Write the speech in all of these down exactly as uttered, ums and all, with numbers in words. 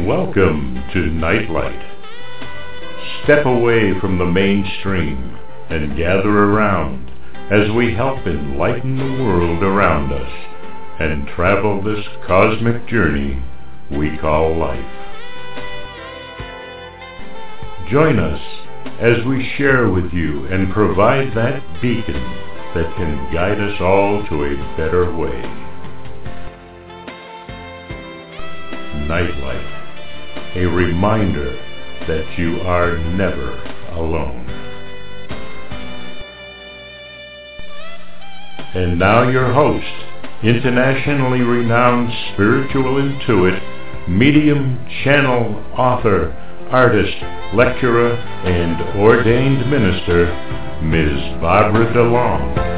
Welcome to Nightlight. Step away from the mainstream and gather around as we help enlighten the world around us and travel this cosmic journey we call life. Join us as we share with you and provide that beacon that can guide us all to a better way. Nightlight. A reminder that you are never alone. And now your host, internationally renowned spiritual intuit, medium, channel, author, artist, lecturer, and ordained minister, Miz Barbara DeLong.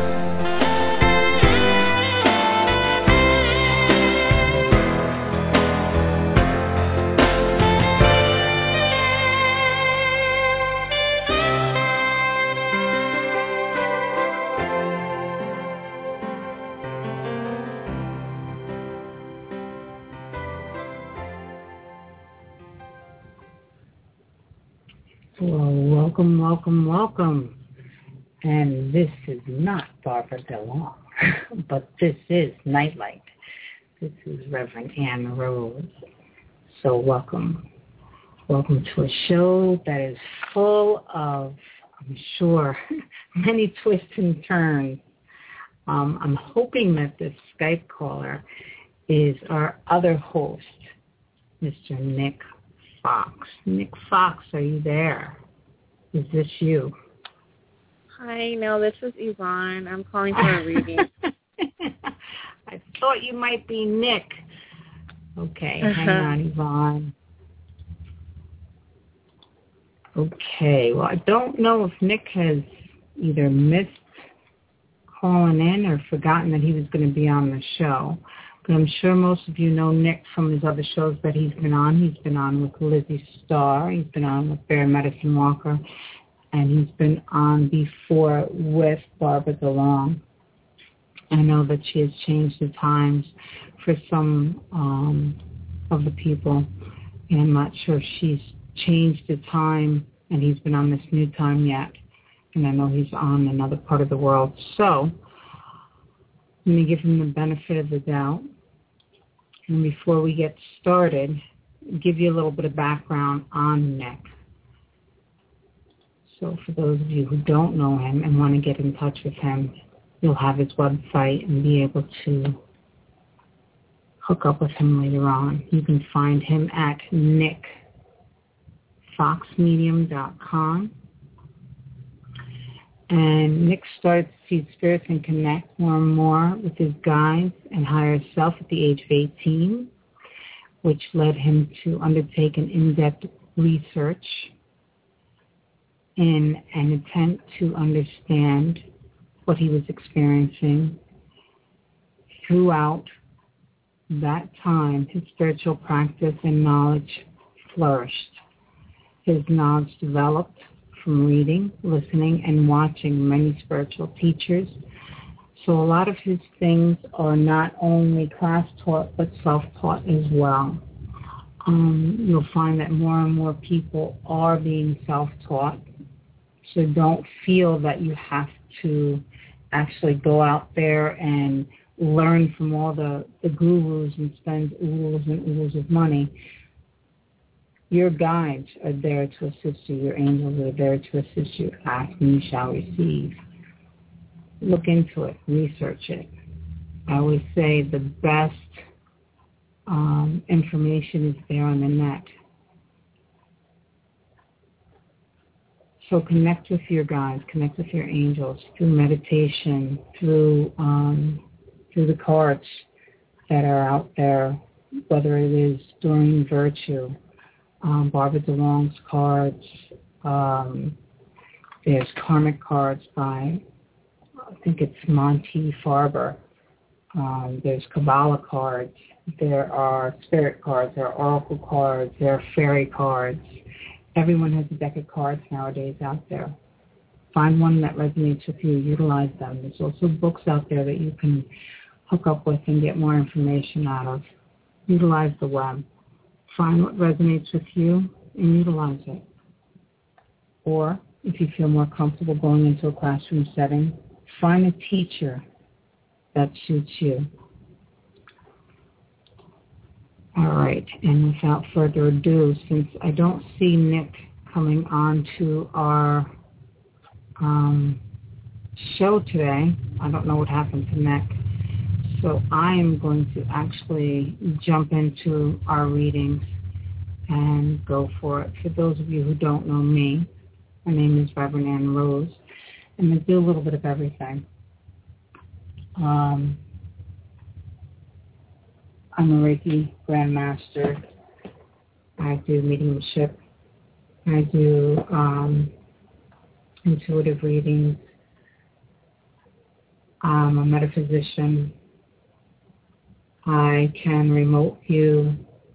Welcome, welcome, welcome. And this is not Barbara DeLong, but this is Nightlight. This is Reverend Ann Rose. So welcome. Welcome to a show that is full of, I'm sure, many twists and turns. Um, I'm hoping that this Skype caller is our other host, Mister Nick Fox. Nick Fox, are you there? Is this you? Hi, no, this is Yvonne. I'm calling for a reading. I thought you might be Nick. Okay, uh-huh. Hang on, Yvonne. Okay, well, I don't know if Nick has either missed calling in or forgotten that he was going to be on the show. But I'm sure most of you know Nick from his other shows that he's been on. He's been on with Lizzie Starr. He's been on with Bear Medicine Walker. And he's been on before with Barbara DeLong. I know that she has changed the times for some um, of the people. And I'm not sure if she's changed the time and he's been on this new time yet. And I know he's on another part of the world. So I'm going to give him the benefit of the doubt. And before we get started, give you a little bit of background on Nick. So for those of you who don't know him and want to get in touch with him, you'll have his website and be able to hook up with him later on. You can find him at nick fox medium dot com. And Nick started to see spirits and connect more and more with his guides and higher self at the age of eighteen, which led him to undertake an in-depth research in an attempt to understand what he was experiencing. Throughout that time, his spiritual practice and knowledge flourished. His knowledge developed from reading, listening, and watching many spiritual teachers. So a lot of his things are not only class-taught, but self-taught as well. Um, you'll find that more and more people are being self-taught. So don't feel that you have to actually go out there and learn from all the, the gurus and spend oodles and oodles of money. Your guides are there to assist you. Your angels are there to assist you. Ask and you shall receive. Look into it. Research it. I always say the best um, information is there on the net. So connect with your guides. Connect with your angels through meditation, through um, through the cards that are out there, whether it is Doreen Virtue, Um, Barbara DeLong's cards. Um, there's karmic cards by, I think it's Monty Farber. Um, there's Kabbalah cards. There are spirit cards. There are oracle cards. There are fairy cards. Everyone has a deck of cards nowadays out there. Find one that resonates with you. Utilize them. There's also books out there that you can hook up with and get more information out of. Utilize the web. Find what resonates with you and utilize it. Or if you feel more comfortable going into a classroom setting, find a teacher that suits you. All right, and without further ado, since I don't see Nick coming on to our um, show today, I don't know what happened to Nick, so I am going to actually jump into our readings and go for it. For those of you who don't know me, my name is Reverend Ann Rose, and I do a little bit of everything. Um, I'm a Reiki Grandmaster. I do mediumship. I do um, intuitive readings. I'm a metaphysician. I can remote view.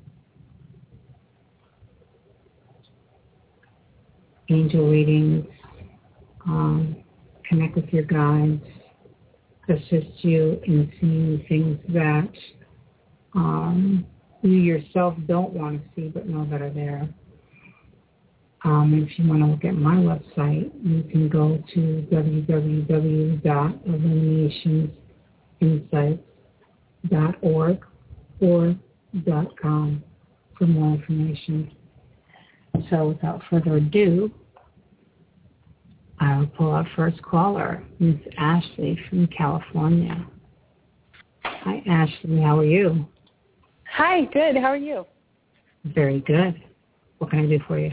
Angel readings. Um, connect with your guides. Assist you in seeing things that um, you yourself don't want to see but know that are there. Um, if you want to look at my website, you can go to w w w dot illuminations insights dot org or .com for more information. So without further ado, I will pull our first caller, Miss Ashley from California. Hi, Ashley. How are you? Hi, good. How are you? Very good. What can I do for you?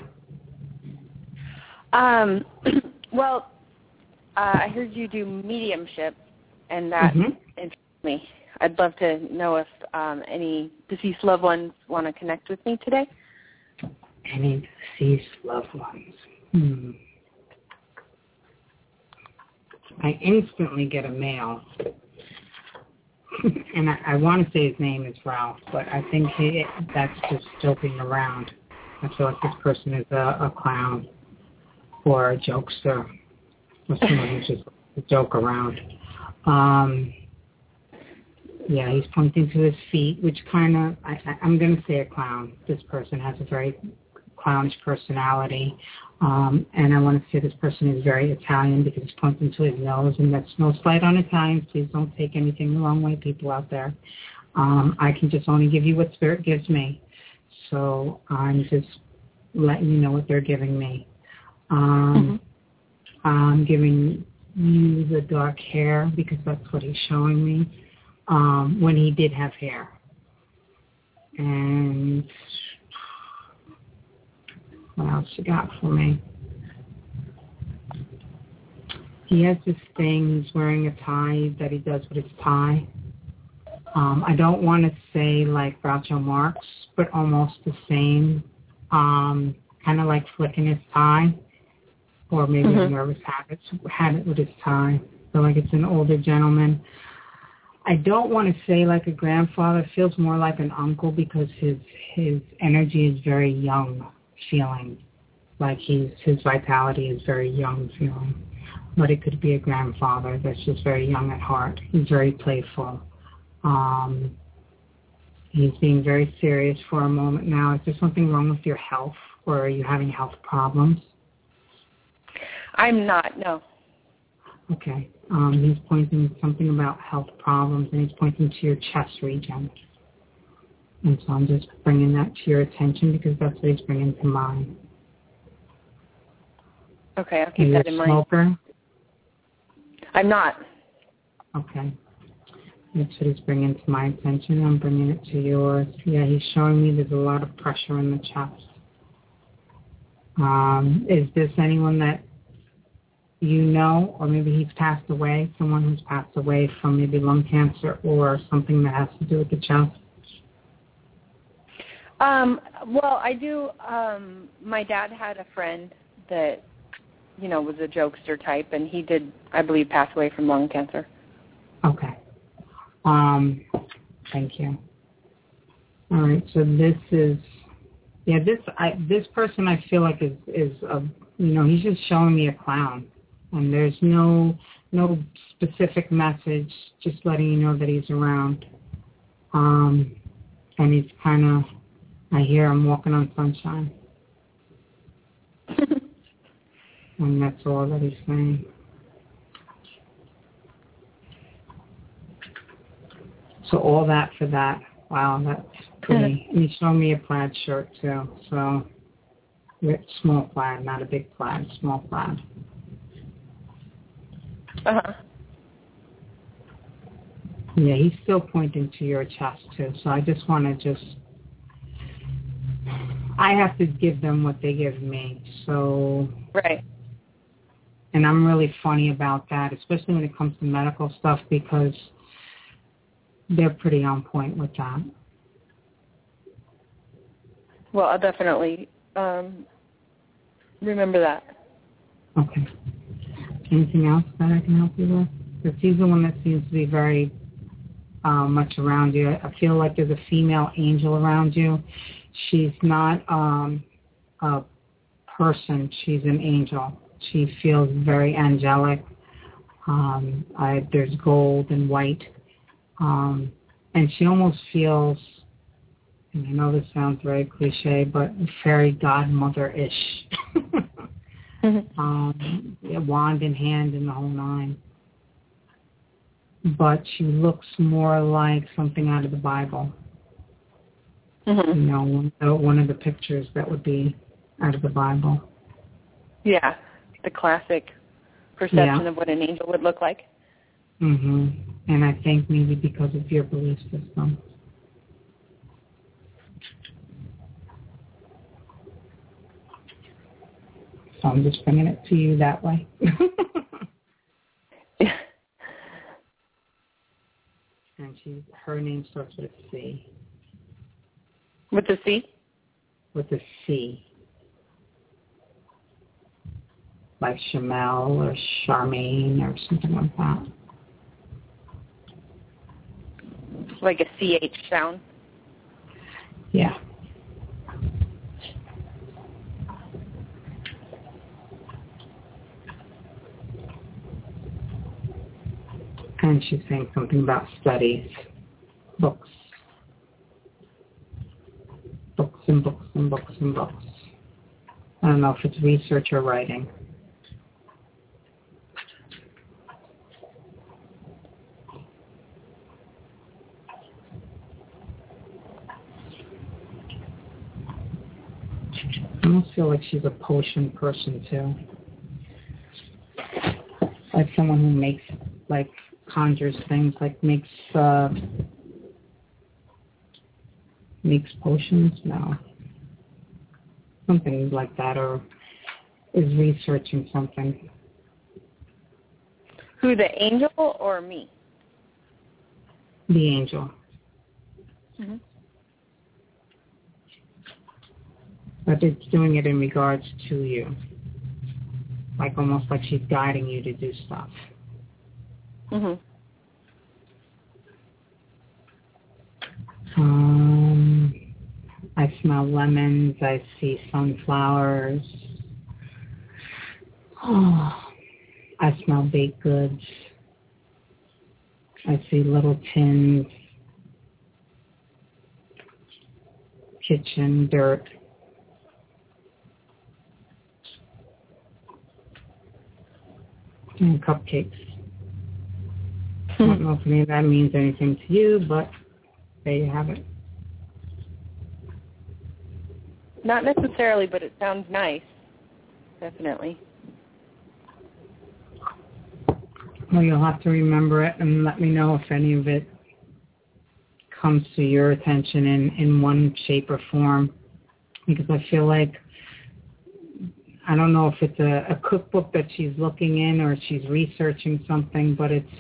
Um, well, uh, I heard you do mediumship, and that mm-hmm. interests me. I'd love to know if um, any deceased loved ones want to connect with me today. Any deceased loved ones? Hmm. I instantly get a male, and I, I want to say his name is Ralph, but I think he, that's just joking around. I feel like this person is a, a clown or a jokester or someone who's just a joke around. Um, yeah, he's pointing to his feet, which kind of, I, I, I'm going to say a clown. This person has a very clownish personality. Um, and I want to say this person is very Italian because he's pointing to his nose, and that's no slight on Italians. Please don't take anything the wrong way, people out there. Um, I can just only give you what Spirit gives me. So I'm just letting you know what they're giving me. Um, mm-hmm. I'm giving you the dark hair because that's what he's showing me um, when he did have hair. And what else you got for me? He has this thing, he's wearing a tie that he does with his tie. Um, I don't want to say like Groucho Marx, but almost the same, um, kind of like flicking his tie, or maybe mm-hmm. a nervous habit, habit with his tie. So like it's an older gentleman. I don't want to say like a grandfather. It feels more like an uncle because his his energy is very young feeling, like he's his vitality is very young feeling. But it could be a grandfather that's just very young at heart. He's very playful. Um, he's being very serious for a moment now. Is there something wrong with your health, or are you having health problems? I'm not, no. Okay. Um, he's pointing something about health problems, and he's pointing to your chest region. And so I'm just bringing that to your attention because that's what he's bringing to mind. Okay, I'll keep Are that you in a mind. Smoker? I'm not. Okay. That's what he's bringing to my attention. I'm bringing it to yours. Yeah, he's showing me there's a lot of pressure in the chest. Um, is this anyone that you know, or maybe he's passed away, someone who's passed away from maybe lung cancer or something that has to do with the chest? Um, well, I do. Um, my dad had a friend that, you know, was a jokester type, and he did, I believe, pass away from lung cancer. Okay. Um, thank you. All right. So this is, yeah, this I, this person I feel like is is a, you know, he's just showing me a clown, and there's no no specific message, just letting you know that he's around. Um, and he's kind of I hear I'm walking on sunshine. And that's all that he's saying. So all that for that. Wow, that's pretty. And he showed me a plaid shirt too. So small plaid, not a big plaid, small plaid. Uh-huh. Yeah, he's still pointing to your chest too. So I just want to just, I have to give them what they give me. So. Right. And I'm really funny about that, especially when it comes to medical stuff, because they're pretty on point with that. Well, I'll definitely um, remember that. Okay. Anything else that I can help you with? Because he's the one that seems to be very uh, much around you. I feel like there's a female angel around you. She's not um, a person. She's an angel. She feels very angelic. Um, I, there's gold and white. Um, and she almost feels, and I know this sounds very cliche, but fairy godmother-ish. mm-hmm. um, yeah, wand in hand and the whole nine. But she looks more like something out of the Bible. Mm-hmm. You know, one of, the, one of the pictures that would be out of the Bible. Yeah, the classic perception yeah. of what an angel would look like. Mm-hmm. And I think maybe because of your belief system. So I'm just bringing it to you that way. Yeah. And she, her name starts with a C. With a C? With a C. Like Shamel or Charmaine or something like that. Like a C H sound? Yeah. And she's saying something about studies, books. Books and books and books and books. I don't know if it's research or writing. I almost feel like she's a potion person too. Like someone who makes, like, conjures things, like makes, uh, makes potions? No. Something like that, or is researching something. Who, the angel or me? The angel. Mm-hmm. But it's doing it in regards to you. Like almost like she's guiding you to do stuff. Mm-hmm. Um, I smell lemons. I see sunflowers. Oh, I smell baked goods. I see little tins. Kitchen, dirt. And cupcakes. I don't know if any of that means anything to you, but there you have it. Not necessarily, but it sounds nice. Definitely. Well, you'll have to remember it and let me know if any of it comes to your attention in, in one shape or form. Because I feel like, I don't know if it's a, a cookbook that she's looking in or she's researching something, but it's,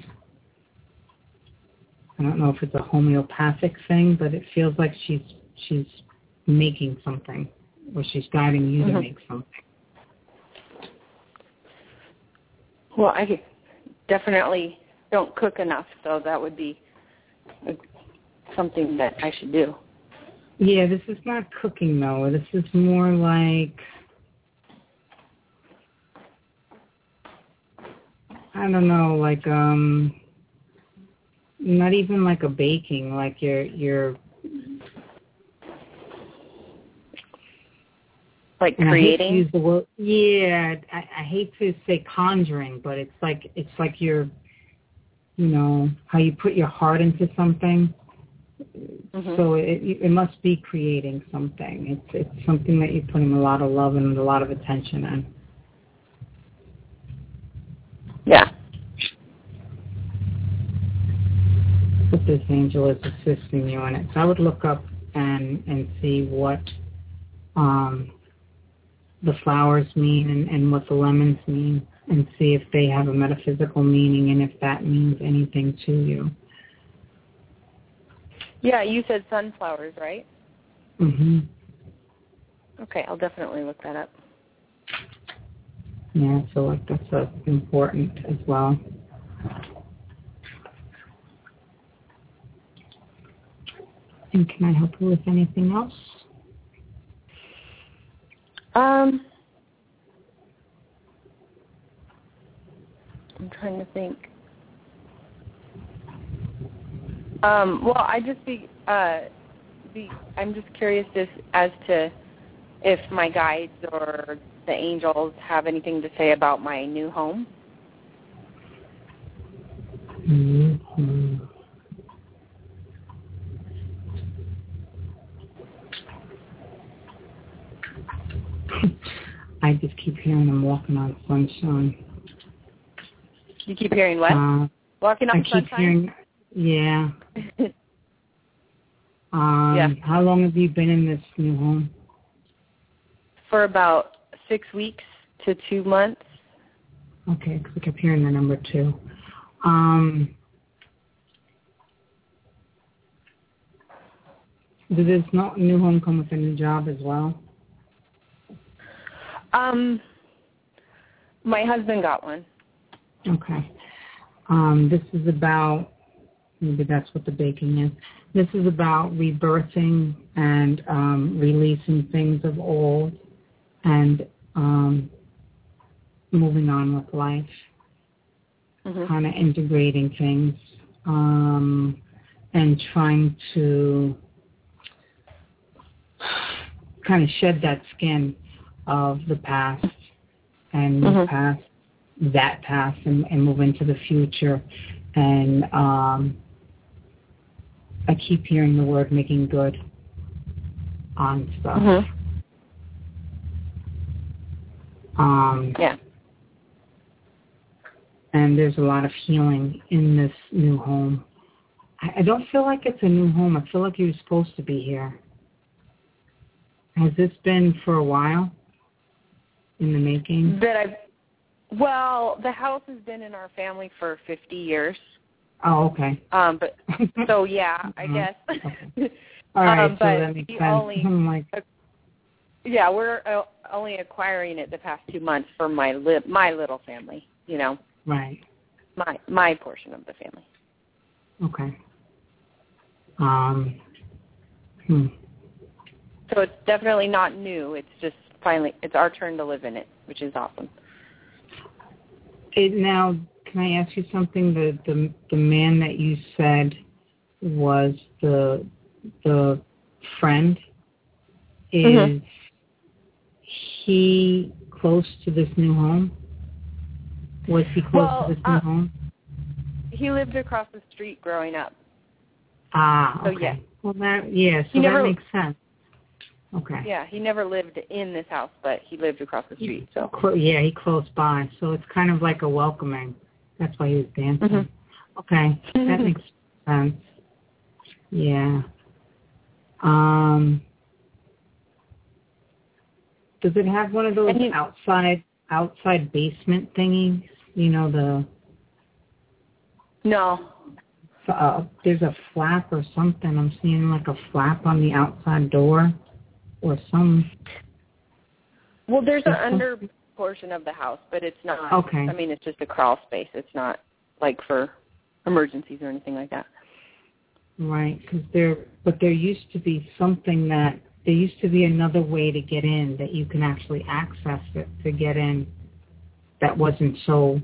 I don't know if it's a homeopathic thing, but it feels like she's she's making something, or she's guiding you mm-hmm. to make something. Well, I definitely don't cook enough, so that would be a, something that I should do. Yeah, this is not cooking, though. This is more like, I don't know, like, um, not even like a baking, like you're, you're, Like and creating? I hate to use the word, yeah, I, I hate to say conjuring, but it's like it's like you're, you know, how you put your heart into something. Mm-hmm. So it, it must be creating something. It's it's something that you're putting a lot of love and a lot of attention in. Yeah. But this angel is assisting you in it. So I would look up and and see what um, the flowers mean and, and what the lemons mean, and see if they have a metaphysical meaning and if that means anything to you. Yeah, you said sunflowers, right? Mm-hmm. Okay, I'll definitely look that up. Yeah, I feel like that's uh, important as well. And can I help you with anything else? Um, I'm trying to think. Um, well, I just be, uh, be, I'm just curious as, as to if my guides or the angels have anything to say about my new home. Mm-hmm. I just keep hearing them walking on sunshine. You keep hearing what? Uh, walking on I keep sunshine? Hearing, yeah. um, yeah. How long have you been in this new home? For about six weeks to two months. Okay, because I kept hearing the number two. Um, does this no, new home come with a new job as well? Um, my husband got one. Okay. Um, this is about, maybe that's what the baking is. This is about rebirthing and um, releasing things of old and um, moving on with life, mm-hmm. kind of integrating things um, and trying to kind of shed that skin of the past and move mm-hmm. past that past and, and move into the future. And um, I keep hearing the word making good on stuff. Mm-hmm. Um, yeah. And there's a lot of healing in this new home. I, I don't feel like it's a new home. I feel like you're supposed to be here. Has this been for a while in the making? That I've, well, the house has been in our family for fifty years. Oh, okay. Um, but so yeah, I uh-huh. guess. Okay. All right, um, so but that makes sense. Only, I'm like, uh, yeah, we're uh, only acquiring it the past two months for my li- my little family. You know. Right. My my portion of the family. Okay. Um. Hmm. So it's definitely not new. It's just finally, it's our turn to live in it, which is awesome. It, now, can I ask you something? The, the the man that you said was the the friend, is mm-hmm. he close to this new home? Was he close well, to this new uh, home? He lived across the street growing up. Ah, okay. So, yeah. Well, that, yeah, so he that never, makes sense. Okay. Yeah, he never lived in this house, but he lived across the street. So yeah, he close by. So it's kind of like a welcoming. That's why he was dancing. Mm-hmm. Okay, that makes sense. Yeah. Um. Does it have one of those you, outside outside basement thingies? You know the. No. Uh, there's a flap or something. I'm seeing like a flap on the outside door. Or some. Well, there's an under portion of the house, but it's not. Okay. I mean, it's just a crawl space. It's not like for emergencies or anything like that. Right, because there, but there used to be something that there used to be another way to get in that you can actually access it to get in. That wasn't so.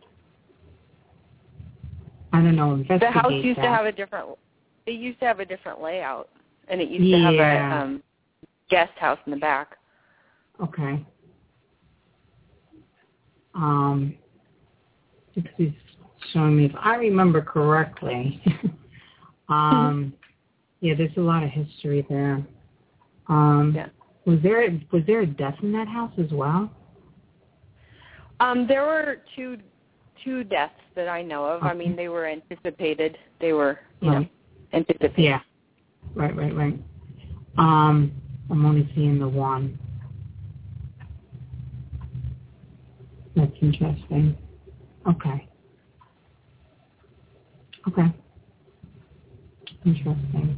I don't know. Investigate the house used that. to have a different. It used to have a different layout, and it used yeah. to have a. Um, guest house in the back. Okay. Um, because he's showing me, if I remember correctly, um, yeah, there's a lot of history there. Um, Yeah. Was there was there a death in that house as well? Um, there were two two deaths that I know of. Okay. I mean, they were anticipated. They were, you Right. know, anticipated. Yeah. Right, right, right. Um, I'm only seeing the one. That's interesting. Okay. Okay. Interesting.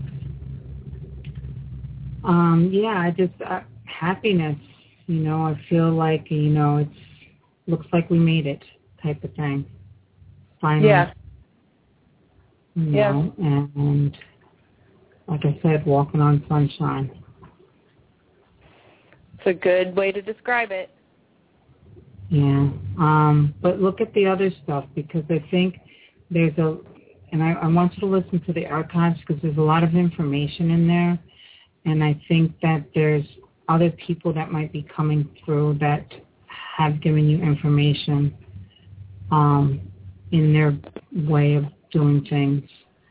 Um, yeah, I just, uh, happiness, you know, I feel like, you know, it's, looks like we made it type of thing. Finally. Yeah. You Yeah. know, and, and like I said, walking on sunshine. It's a good way to describe it. Yeah. Um, but look at the other stuff, because I think there's a, and I, I want you to listen to the archives because there's a lot of information in there. And I think that there's other people that might be coming through that have given you information um, in their way of doing things.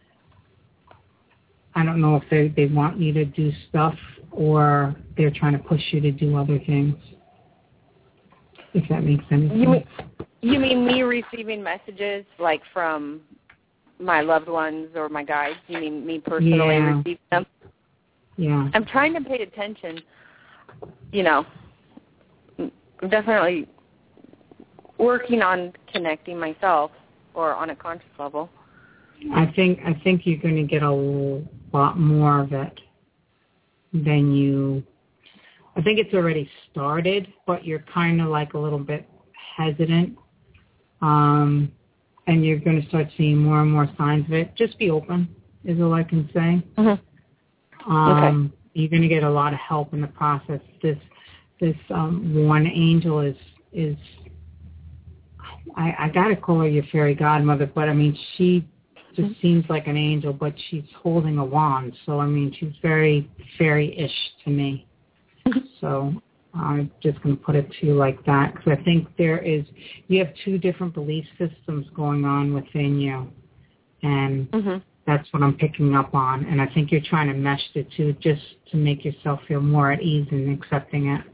I don't know if they, they want you to do stuff or they're trying to push you to do other things, if that makes any sense. You mean, you mean me receiving messages like from my loved ones or my guides? You mean me personally Yeah. receiving them? Yeah. I'm trying to pay attention. You know, I'm definitely working on connecting myself or on a conscious level. I think I think you're going to get a lot more of it than you. I think it's already started, but you're kind of like a little bit hesitant, um, and you're going to start seeing more and more signs of it. Just be open, is all I can say. Mm-hmm. Um, Okay. You're going to get a lot of help in the process. This this um, one angel is is. I, I got to call her your fairy godmother, but I mean she just mm-hmm. seems like an angel, but she's holding a wand. So I mean she's very fairy-ish to me. So I'm just going to put it to you like that, because I think there is you have two different belief systems going on within you, and. Mm-hmm. That's what I'm picking up on, and I think you're trying to mesh the two just to make yourself feel more at ease in accepting it.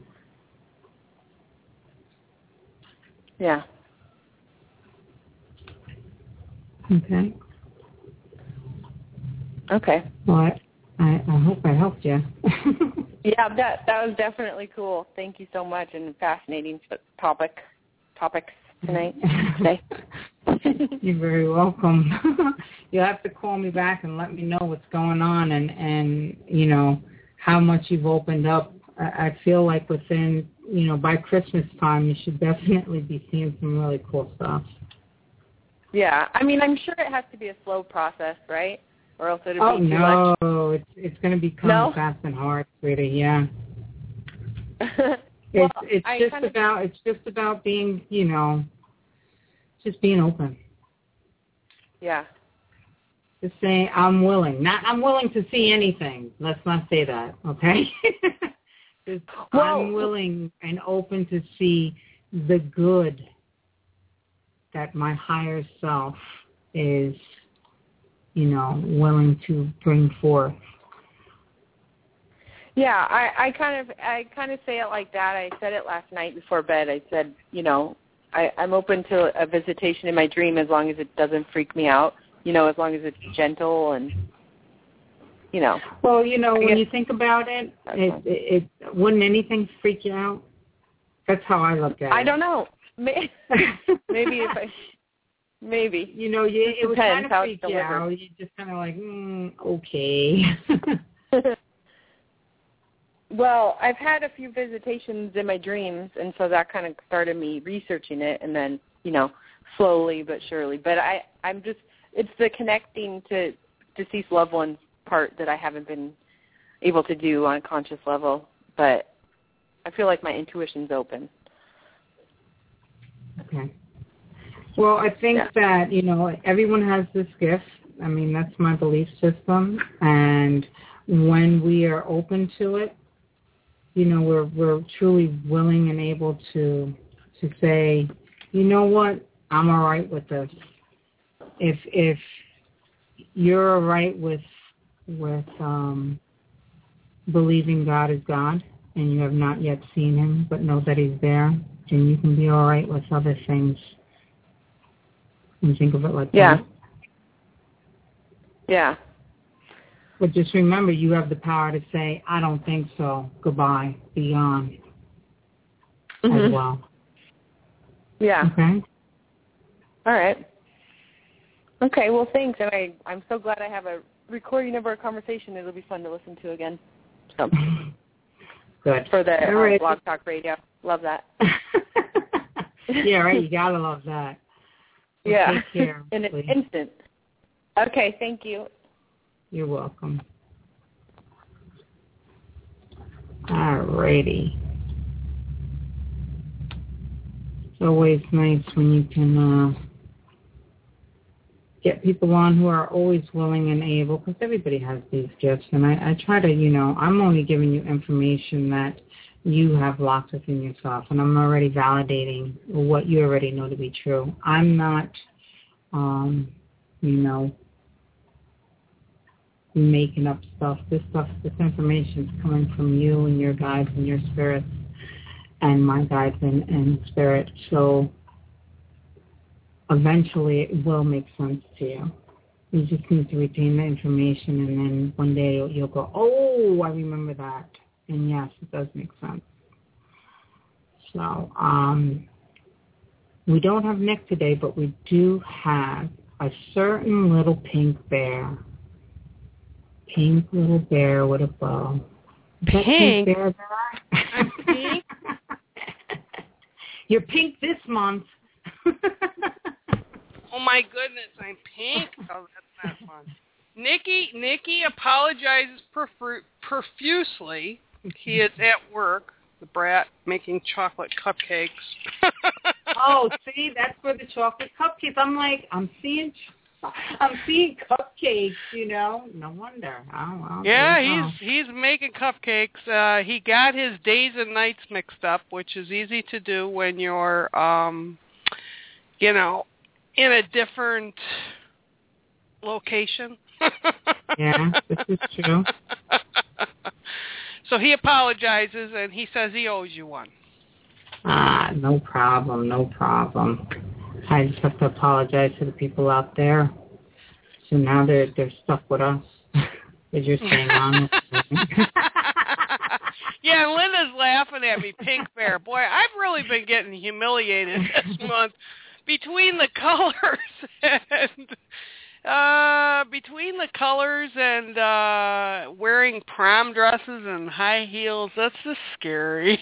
Yeah. Okay. Okay. Well, I, I, I hope I helped you. Yeah, that that was definitely cool. Thank you so much, and fascinating topic topics tonight. Today. You're very welcome. You'll have to call me back and let me know what's going on and, and you know, how much you've opened up. I, I feel like within, you know, by Christmas time, you should definitely be seeing some really cool stuff. Yeah. I mean, I'm sure it has to be a slow process, right? Or else it'll oh, be too no. much. Oh, no. It's, it's going to become no? fast and hard, sweetie, yeah. well, it's it's I just kinda... about it's just about being, you know, just being open. Yeah. Just saying, I'm willing. Not, I'm willing to see anything. Let's not say that, okay? Just, well, I'm willing and open to see the good that my higher self is, you know, willing to bring forth. Yeah, I, I kind of I kind of say it like that. I said it last night before bed. I said, you know, I, I'm open to a visitation in my dream as long as it doesn't freak me out, you know, as long as it's gentle and, you know. Well, you know, I when guess, you think about it, it, it, it, wouldn't anything freak you out? That's how I look at it. I don't know. Maybe, maybe if I, maybe. You know, you, it would kind of freak you delivered. out. You just kind of like, mm, okay. Well, I've had a few visitations in my dreams, and so that kind of started me researching it, and then, you know, slowly but surely. But I, I'm just, it's the connecting to deceased loved ones part that I haven't been able to do on a conscious level, but I feel like my intuition's open. Okay. Well, I think yeah. that, you know, everyone has this gift. I mean, that's my belief system, and when we are open to it, you know, we're we're truly willing and able to to say, you know what, I'm all right with this. If if you're all right with with um, believing God is God, and you have not yet seen him, but know that he's there, then you can be all right with other things. And think of it like yeah. that. Yeah. But just remember, you have the power to say, I don't think so. Goodbye. Be gone. Mm-hmm. As well. Yeah. Okay? All right. Okay, well, thanks. And I, I'm so glad I have a recording of our conversation. It'll be fun to listen to again. So. Good. For the uh, right. Blog Talk Radio. Love that. Yeah, right. You got to love that. Well, yeah. Take care. In an please. instant. Okay, thank you. You're welcome. All righty. It's always nice when you can uh, get people on who are always willing and able, because everybody has these gifts. And I, I try to, you know, I'm only giving you information that you have locked within yourself, and I'm already validating what you already know to be true. I'm not, um, you know, making up stuff. This stuff, this information is coming from you and your guides and your spirits and my guides and, and spirit. So eventually it will make sense to you. You just need to retain the information, and then one day you'll, you'll go, oh, I remember that. And yes, it does make sense. So um, we don't have Nick today, but we do have a certain little pink bear. Pink little bear with a bow. Pink? Pink bear, I'm pink? You're pink this month. Oh, my goodness, I'm pink? Oh, that's not fun. Nikki, Nikki apologizes profu- profusely. He is at work, the brat, making chocolate cupcakes. Oh, see, that's for the chocolate cupcakes. I'm like, I'm seeing, I'm seeing cupcakes. You know, no wonder. Oh, well, yeah, he's he's making cupcakes. Uh, he got his days and nights mixed up, which is easy to do when you're, um, you know, in a different location. Yeah, this is true. So he apologizes, and he says he owes you one. Ah, no problem, no problem. I just have to apologize to the people out there. So now they're they're stuck with us. Because you're staying on. Yeah, and Linda's laughing at me, Pink Bear. Boy, I've really been getting humiliated this month between the colors and... Uh, between the colors and uh, wearing prom dresses and high heels, that's just scary.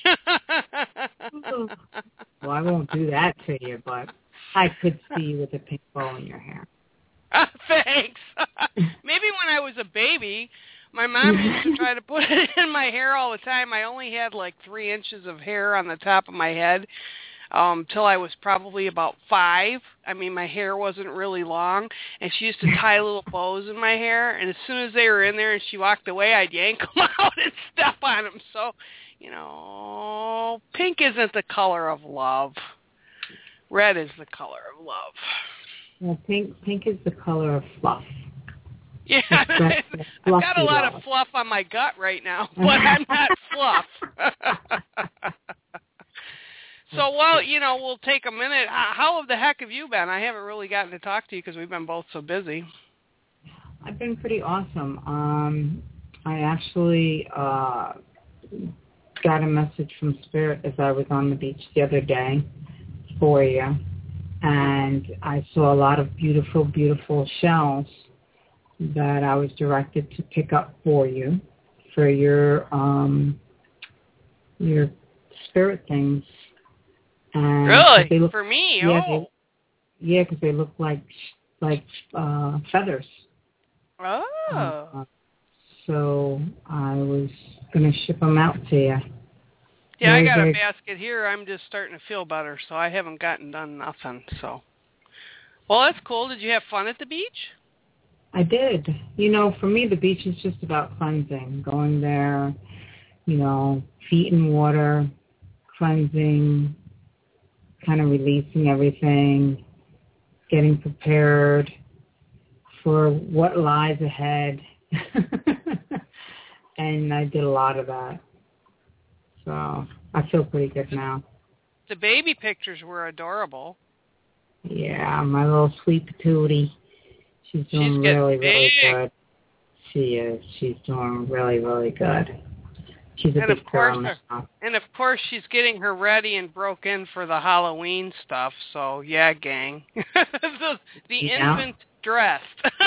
Well, I won't do that to you, but I could see you with a pink bow in your hair. Uh, thanks. Maybe when I was a baby, my mom used to try to put it in my hair all the time. I only had like three inches of hair on the top of my head. Um, till I was probably about five. I mean, my hair wasn't really long, and she used to tie little bows in my hair, and as soon as they were in there and she walked away, I'd yank them out and step on them. So, you know, pink isn't the color of love. Red is the color of love. Well, pink pink is the color of fluff. Yeah, I've got a lot of fluff on my gut right now, but I'm not fluff. So, well, you know, we'll take a minute. How the heck have you been? I haven't really gotten to talk to you because we've been both so busy. I've been pretty awesome. Um, I actually uh, got a message from Spirit as I was on the beach the other day for you, and I saw a lot of beautiful, beautiful shells that I was directed to pick up for you, for your um, your spirit things. And really? They look, For me? Yeah, oh. they, yeah, because they look like like uh, feathers. Oh. Uh, so I was going to ship them out to you. Yeah, very, I got very... a basket here. I'm just starting to feel better, so I haven't gotten done nothing. So, well, that's cool. Did you have fun at the beach? I did. You know, for me, the beach is just about cleansing, going there, you know, feet in water, cleansing, kind of releasing everything, getting prepared for what lies ahead. And I did a lot of that. So I feel pretty good now. The baby pictures were adorable. Yeah, my little sweet patootie. She's doing She's really, big. really good. She is. She's doing really, really good. She's a and big of course, girl her, now. And of course, she's getting her ready and broke in for the Halloween stuff. So yeah, gang, the, the Yeah. infant dressed.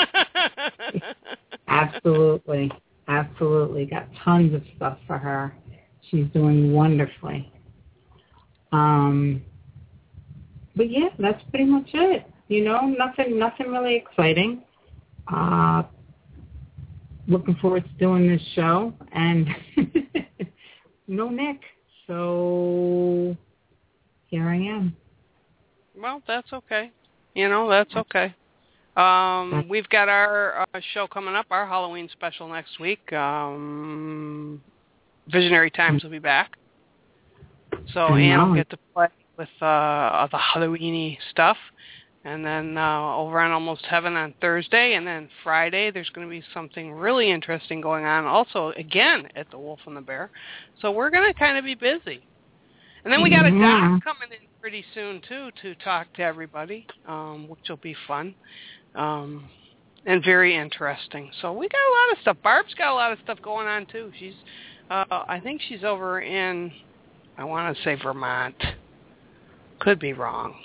Absolutely, absolutely. Got tons of stuff for her. She's doing wonderfully. Um, but yeah, that's pretty much it. You know, nothing, nothing really exciting. Uh, looking forward to doing this show, and no Nick, so here I am. Well, that's okay. You know, that's okay. Um, we've got our uh, show coming up, our Halloween special next week. Um, Visionary Times will be back. So Anne will get to play with uh, the Halloween-y stuff. And then uh, over on Almost Heaven on Thursday, and then Friday there's going to be something really interesting going on also, again, at the Wolf and the Bear. So we're going to kind of be busy. And then we got a Yeah. doc coming in pretty soon, too, to talk to everybody, um, which will be fun um, and very interesting. So we got a lot of stuff. Barb's got a lot of stuff going on, too. She's, uh, I think she's over in, I want to say Vermont. Could be wrong.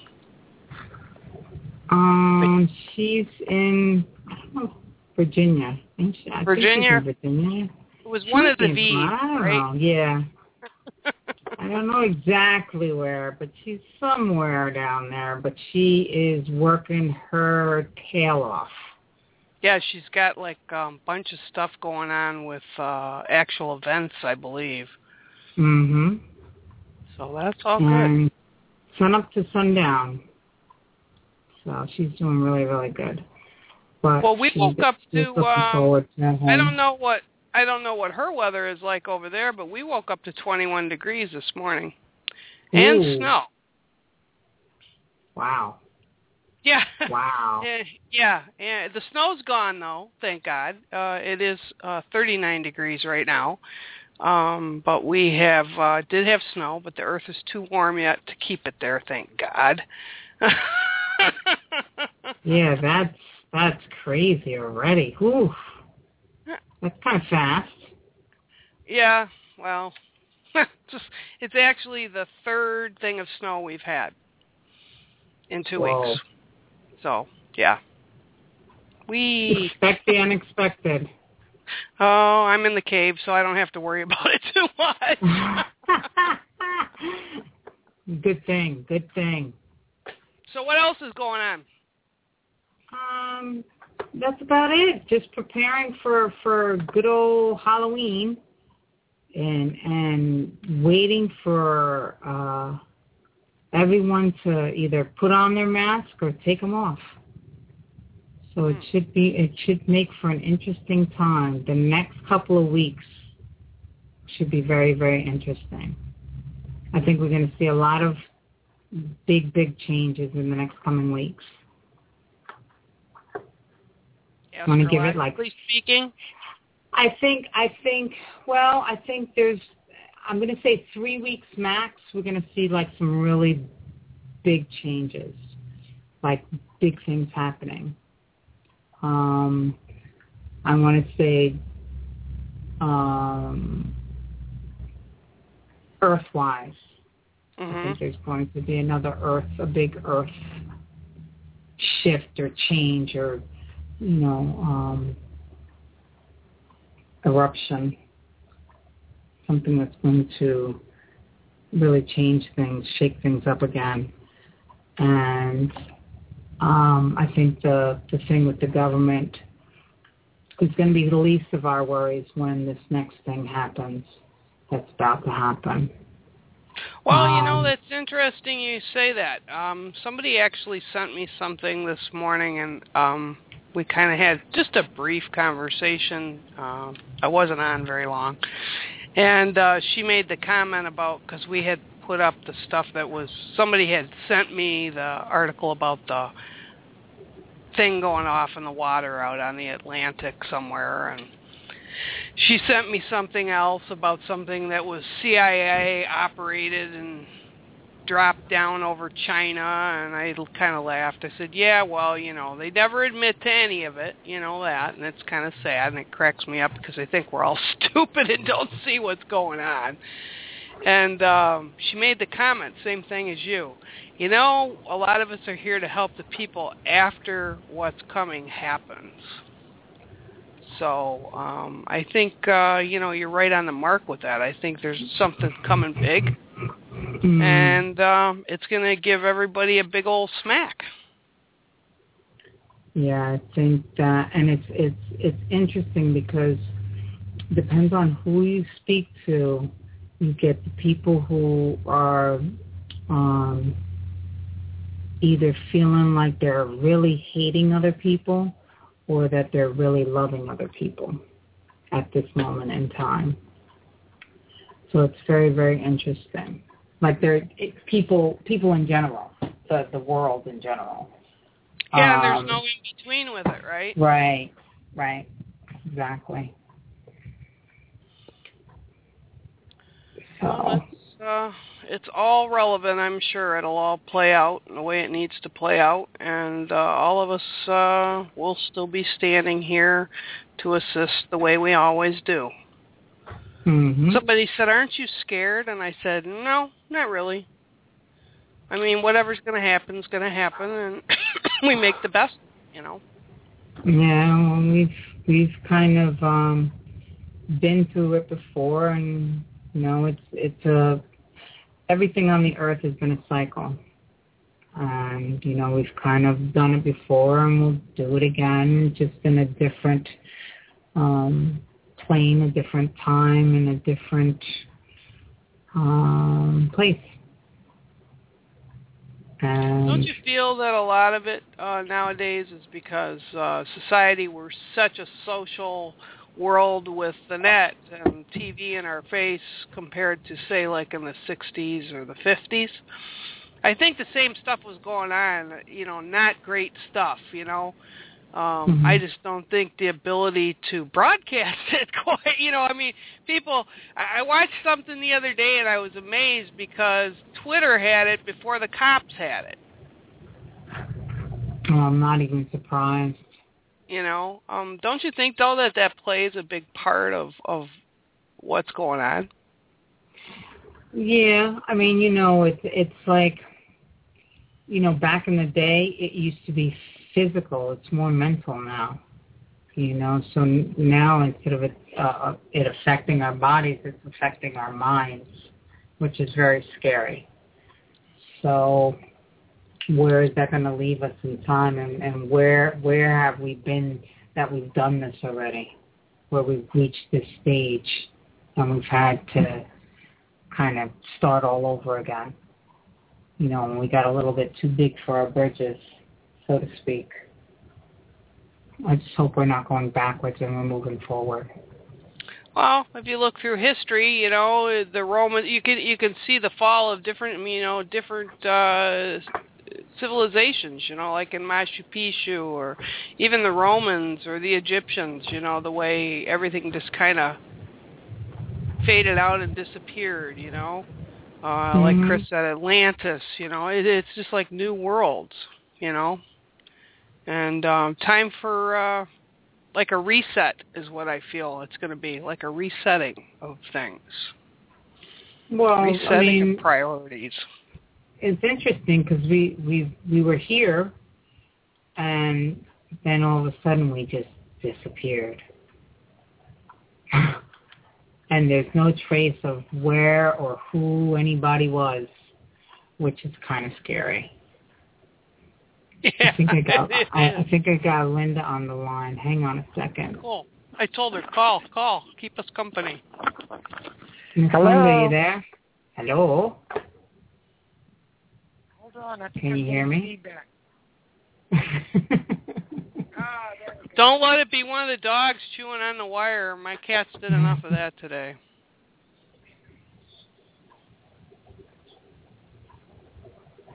Um, she's in I don't know, Virginia. I think she, I Virginia? Think she's in Virginia. It was one She of the might be in V's, Vermont. I don't right? know. Yeah. I don't know exactly where, but she's somewhere down there. But she is working her tail off. Yeah, she's got like a um, bunch of stuff going on with uh, actual events, I believe. Mm-hmm. So that's all and good. Sun up to sundown. So she's doing really, really good. But well, we she's, woke up she's to. looking Um, forward to home. I don't know what I don't know what her weather is like over there, but we woke up to twenty-one degrees this morning, and Ooh. snow. Wow. Yeah. Wow. yeah, yeah, yeah. The snow's gone though, thank God. Uh, it is uh, thirty-nine degrees right now. Um, but we have uh, did have snow, but the earth is too warm yet to keep it there, thank God. Yeah, that's that's crazy already. Whew. That's kind of fast. Yeah, well, just it's actually the third thing of snow we've had in two Whoa. weeks. So, yeah. We expect the unexpected. Oh, I'm in the cave, so I don't have to worry about it too much. Good thing, good thing. So what else is going on? Um, that's about it. Just preparing for, for good old Halloween, and and waiting for uh, everyone to either put on their mask or take them off. So it should be it should make for an interesting time. The next couple of weeks should be very, very interesting. I think we're going to see a lot of big, big changes in the next coming weeks. Want to give it like speaking? I think I think well, I think there's I'm going to say three weeks max. We're going to see like some really big changes, like big things happening. Um, I want to say um, Earth-wise. Mm-hmm. I think there's going to be another Earth, a big Earth shift or change or, you know, um, eruption. Something that's going to really change things, shake things up again. And um, I think the, the thing with the government is going to be the least of our worries when this next thing happens that's about to happen. Well, um, you know, that's interesting you say that. Um, somebody actually sent me something this morning, and um, we kind of had just a brief conversation. Uh, I wasn't on very long. And uh, she made the comment about, because we had put up the stuff that was, somebody had sent me the article about the thing going off in the water out on the Atlantic somewhere, and she sent me something else about something that was C I A operated and dropped down over China, and I kind of laughed. I said, yeah, well, you know, they never admit to any of it, you know that, and it's kind of sad, and it cracks me up because I think we're all stupid and don't see what's going on. And um, she made the comment, same thing as you. You know, a lot of us are here to help the people after what's coming happens. So um, I think, uh, you know, you're right on the mark with that. I think there's something coming big, mm. and um, it's going to give everybody a big old smack. Yeah, I think that, and it's it's it's interesting because it depends on who you speak to. You get the people who are um, either feeling like they're really hating other people, or that they're really loving other people at this moment in time. So it's very, very interesting. Like they're it, people, people in general, the the world in general. Yeah, um, there's no in between with it, right? Right, right, exactly. So well, it's, uh, it's all relevant, I'm sure. It'll all play out in the way it needs to play out, and uh, all of us uh, will still be standing here to assist the way we always do. Mm-hmm. Somebody said, aren't you scared? And I said, no, not really. I mean, whatever's going to happen is going to happen, and we make the best, you know. Yeah, well, we've, we've kind of um, been through it before, and you know, it's it's a everything on the earth has been a cycle, and you know we've kind of done it before, and we'll do it again, just in a different um, plane, a different time, in a different um, place. And don't you feel that a lot of it uh, nowadays is because uh, society, we're such a social world with the net and T V in our face compared to, say, like in the sixties or the fifties? I think the same stuff was going on, you know, not great stuff, you know. Um, mm-hmm. I just don't think the ability to broadcast it quite, you know, I mean, people, I watched something the other day and I was amazed because Twitter had it before the cops had it. Oh, I'm not even surprised. You know, um, don't you think, though, that that plays a big part of, of what's going on? Yeah, I mean, you know, it's it's like, you know, back in the day, it used to be physical. It's more mental now, you know. So now instead of it, uh, it affecting our bodies, it's affecting our minds, which is very scary. So where is that going to leave us in time, and, and where where have we been that we've done this already, where we've reached this stage and we've had to kind of start all over again, you know, and we got a little bit too big for our bridges, so to speak. I just hope we're not going backwards and we're moving forward. Well, if you look through history, you know, the Roman, you can you can see the fall of different, you know, different uh, civilizations, you know, like in Machu Picchu, or even the Romans or the Egyptians, you know, the way everything just kind of faded out and disappeared, you know. Uh, mm-hmm. Like Chris said, Atlantis, you know, it, it's just like new worlds, you know. And um, time for, uh, like a reset is what I feel it's going to be, like a resetting of things. Well, resetting I mean, of priorities. It's interesting because we, we, we were here, and then all of a sudden we just disappeared. And there's no trace of where or who anybody was, which is kind of scary. Yeah, I think I got I, I think I got Linda on the line. Hang on a second. Cool. I told her, call, call. Keep us company. Miss Hello. Linda, are you there? Hello? Hold on. I think Can I'm you hear me? ah, there we go. Don't let it be one of the dogs chewing on the wire. My cats did enough of that today.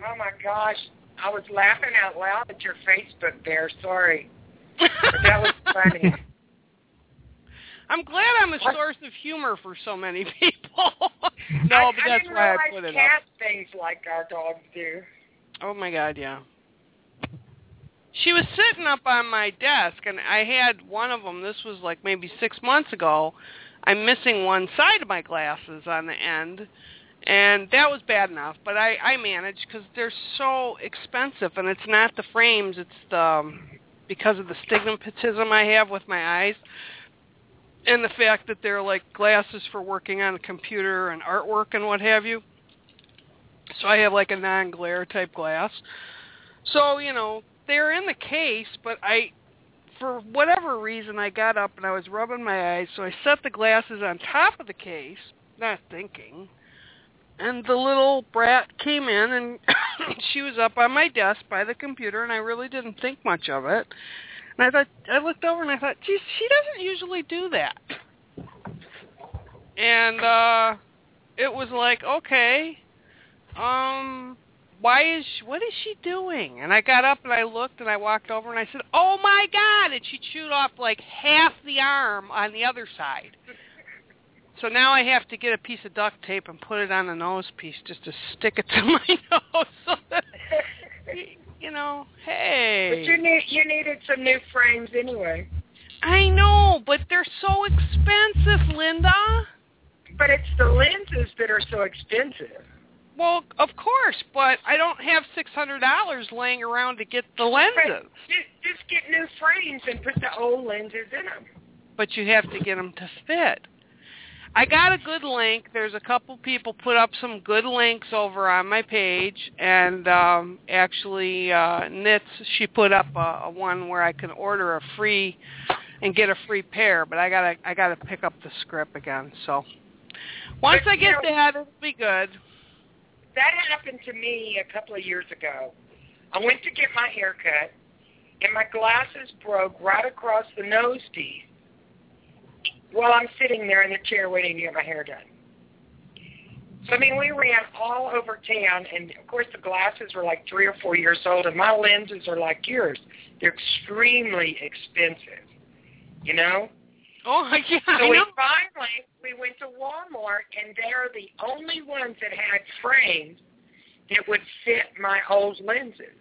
Oh, my gosh. I was laughing out loud at your Facebook there. Sorry. But that was funny. I'm glad I'm a source of humor for so many people. no, I, but that's I why I realize put it cat up. things like our dogs do. Oh, my God, yeah. She was sitting up on my desk, and I had one of them. This was like maybe six months ago. I'm missing one side of my glasses on the end, and that was bad enough. But I, I managed because they're so expensive, and it's not the frames. It's the um, because of the stigmatism I have with my eyes, and the fact that they're like glasses for working on a computer and artwork and what have you. So I have like a non-glare type glass. So, you know, they're in the case, but I, for whatever reason, I got up and I was rubbing my eyes, so I set the glasses on top of the case, not thinking, and the little brat came in, and she was up on my desk by the computer, and I really didn't think much of it. And I thought, I looked over and I thought, geez, she doesn't usually do that. And uh, it was like, okay, um... why is she, what is she doing? And I got up and I looked and I walked over and I said, oh my God! And she chewed off like half the arm on the other side. So now I have to get a piece of duct tape and put it on the nose piece just to stick it to my nose. So that, you know, hey. But you need you needed some new frames anyway. I know, but they're so expensive, Linda. But it's the lenses that are so expensive. Well, of course, but I don't have six hundred dollars laying around to get the lenses. Just, just get new frames and put the old lenses in them. But you have to get them to fit. I got a good link. There's a couple people put up some good links over on my page, and um, actually uh, Knits, she put up a, a one where I can order a free and get a free pair, but I gotta I gotta pick up the script again. So once but, I get you know, that, it'll be good. That happened to me a couple of years ago. I went to get my hair cut, and my glasses broke right across the nose piece while I'm sitting there in the chair waiting to get my hair done. So, I mean, we ran all over town, and, of course, the glasses were like three or four years old, and my lenses are like yours. They're extremely expensive, you know? Oh, yeah, So I we know. finally, we went to Walmart, and they're the only ones that had frames that would fit my old lenses.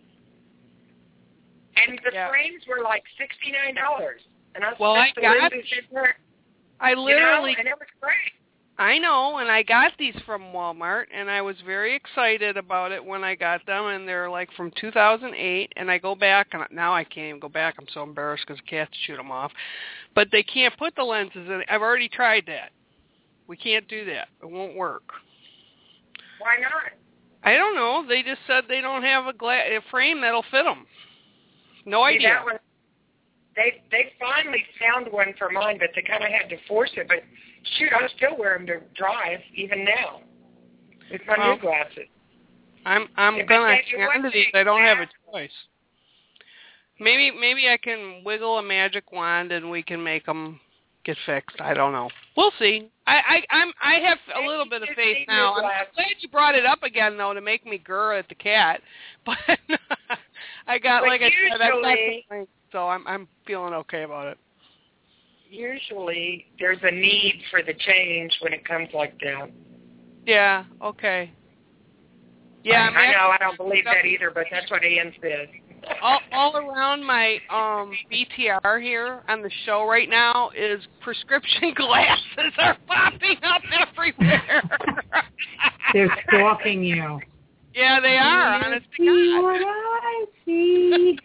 And the Yeah. frames were like sixty-nine dollars. And I Well, I stuck the got- lenses in there, I literally, you know, and it was great. I know, and I got these from Walmart, and I was very excited about it when I got them, and they're like from two thousand eight, and I go back, and now I can't even go back. I'm so embarrassed because the cats shoot them off. But they can't put the lenses in. I've already tried that. We can't do that. It won't work. Why not? I don't know. They just said they don't have a, gla- a frame that'll fit them. No See, idea. that one, they, they finally found one for mine, but they kind of had to force it. But, shoot, I still wear them to drive, even now, with my Well, new glasses. I'm I'm If gonna it- if it hang on to wasn't these. I don't have a exact- choice. Maybe maybe I can wiggle a magic wand and we can make them get fixed. I don't know. We'll see. I I I'm I have a little bit of faith now. I'm glad you brought it up again though to make me grr at the cat. But I got But like I said, I've got usually- the link, so I'm I'm feeling okay about it. Usually there's a need for the change when it comes like that. Yeah. Okay. Yeah. I, I'm I know. I actually- don't believe that either, but that's what Ann said. all, all around my um, B T R here on the show right now is prescription glasses are popping up everywhere. They're stalking you. Yeah, they are, honest See to what I see.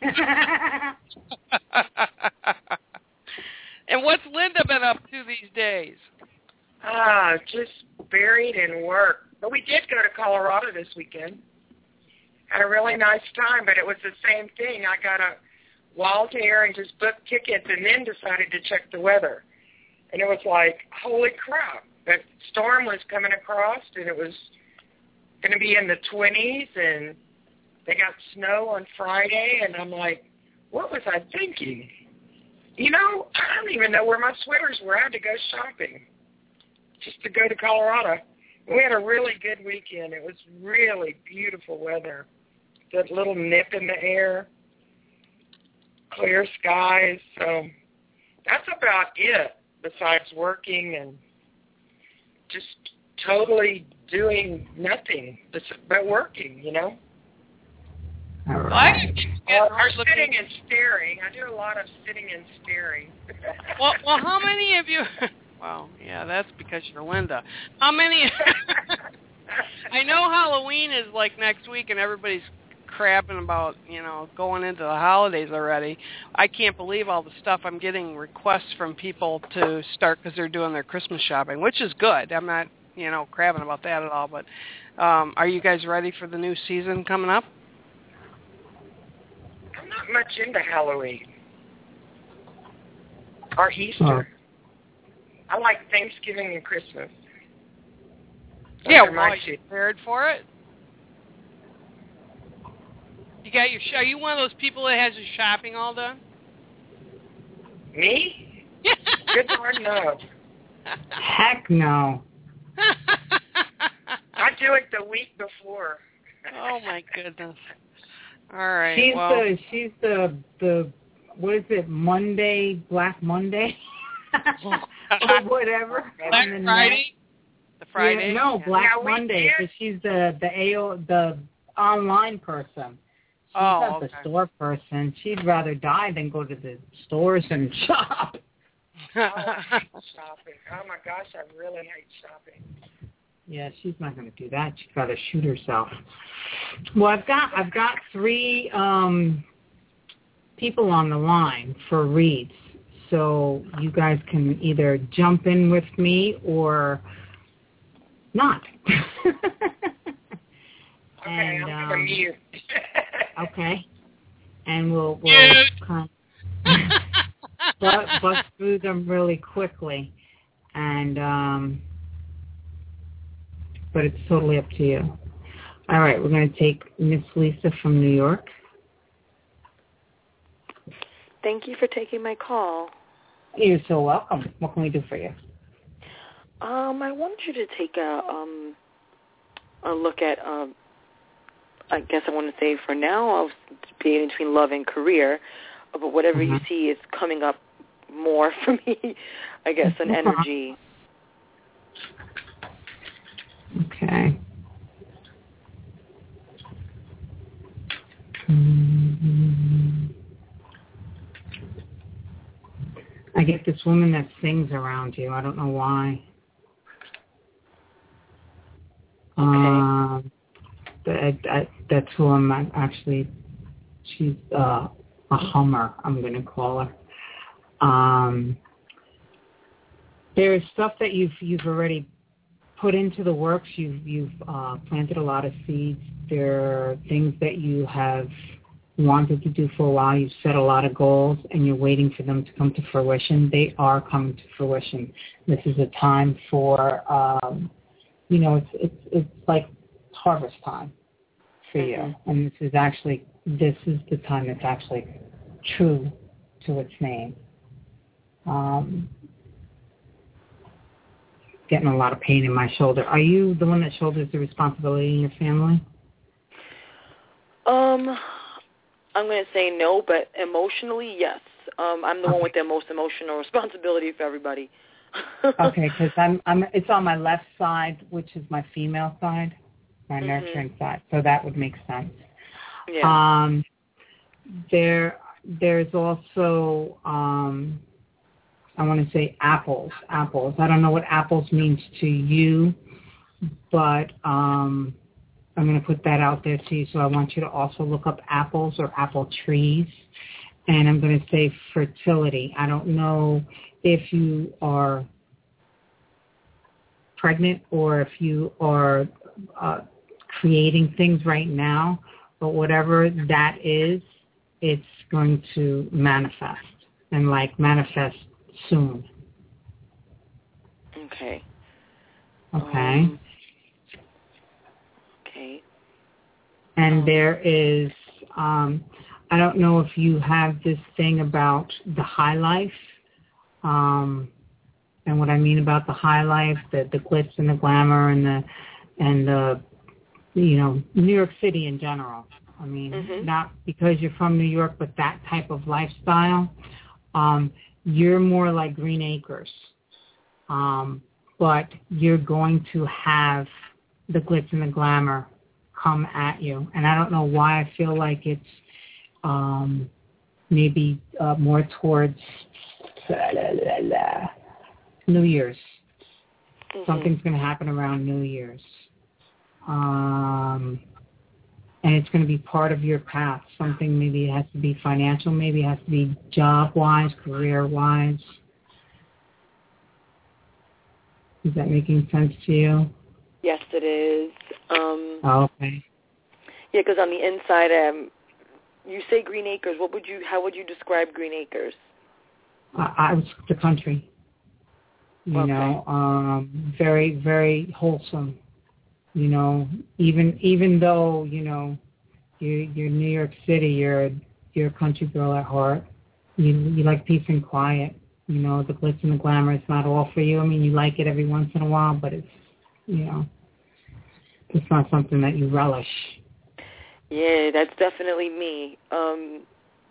God. And what's Linda been up to these days? Ah, just buried in work. But we did go to Colorado this weekend. Had a really nice time, but it was the same thing. I got a wild hair and just booked tickets and then decided to check the weather. And it was like, holy crap. That storm was coming across, and it was going to be in the twenties, and they got snow on Friday, and I'm like, what was I thinking? You know, I don't even know where my sweaters were. I had to go shopping just to go to Colorado. We had a really good weekend. It was really beautiful weather. That little nip in the air, clear skies. So that's about it, besides working and just totally doing nothing but working, you know? All right. Well, or sitting and staring. I do a lot of sitting and staring. well, well, how many of you... Well, yeah, that's because you're Linda. How many... I know Halloween is like next week and everybody's crapping about, you know, going into the holidays already. I can't believe all the stuff I'm getting requests from people to start because they're doing their Christmas shopping, which is good. I'm not, you know, crabbing about that at all. But um, are you guys ready for the new season coming up? I'm not much into Halloween or Easter. Oh. I like Thanksgiving and Christmas. Those yeah, well, are you prepared for it? You got your. Are you one of those people that has your shopping all done? Me? Good Lord, no. Heck no. I do it the week before. Oh my goodness. All right. She's well. the she's the the what is it? Monday, Black Monday, or whatever. Black Friday. The Friday. Yeah, no, Black yeah, Monday. So she's the the A O the online person. She's oh, not okay. the store person. She'd rather die than go to the stores and shop. Oh, I hate shopping. Oh my gosh, I really hate shopping. Yeah, she's not going to do that. She's got to shoot herself. Well, I've got I've got three um, people on the line for reads, so you guys can either jump in with me or not. Okay, and, I'm um, going to mute. Okay, and we'll we'll kind of bust, bust through them really quickly, and. Um, but it's totally up to you. All right, we're going to take Miss Lisa from New York. Thank you for taking my call. You're so welcome. What can we do for you? Um, I want you to take a um a look at um. I guess I want to say for now I'll be in between love and career, but whatever mm-hmm. you see is coming up more for me. I guess an energy. Okay. Mm-hmm. I get this woman that sings around you. I don't know why. Okay. Um, that, that, that's who I'm actually, she's uh, a hummer, I'm going to call her. Um, there's stuff that you've you've already put into the works. You've, you've uh, planted a lot of seeds. There are things that you have wanted to do for a while. You've set a lot of goals, and you're waiting for them to come to fruition. They are coming to fruition. This is a time for, um, you know, it's it's it's like harvest time for mm-hmm. you. And this is actually, this is the time that's actually true to its name. Um, getting a lot of pain in my shoulder. Are you the one that shoulders the responsibility in your family? Um, I'm going to say no, but emotionally, yes. Um, I'm the okay. one with the most emotional responsibility for everybody. Okay, because I'm, I'm, it's on my left side, which is my female side, my mm-hmm. nurturing side. So that would make sense. Yeah. Um, there, there's also, um, I want to say apples, apples. I don't know what apples means to you, but um, I'm going to put that out there to you. So I want you to also look up apples or apple trees. And I'm going to say fertility. I don't know if you are pregnant or if you are uh, creating things right now, but whatever that is, it's going to manifest and like manifest soon. Okay. Okay. Um, okay. And um, there is, um, I don't know if you have this thing about the high life. Um, And what I mean about the high life, the, the glitz and the glamour and the, and the, you know, New York City in general. I mean, mm-hmm. not because you're from New York, but that type of lifestyle. Um, you're more like Green Acres. Um, but you're going to have the glitz and the glamour come at you. And I don't know why I feel like it's um, maybe uh, more towards la, la, la, New Year's. Mm-hmm. Something's going to happen around New Year's. Um, and it's going to be part of your path. Something, maybe it has to be financial, maybe it has to be job-wise, career-wise. Is that making sense to you? Yes, it is. Um, oh, okay. Yeah, because on the inside, um, you say Green Acres. What would you? How would you describe Green Acres? I, I was the country. You okay. know, um, very, very wholesome. You know, even even though you know you're, you're New York City, you're you're a country girl at heart. You you like peace and quiet. You know, the glitz and the glamour, it's not all for you. I mean, you like it every once in a while, but it's, you know, it's not something that you relish. Yeah, that's definitely me. Um,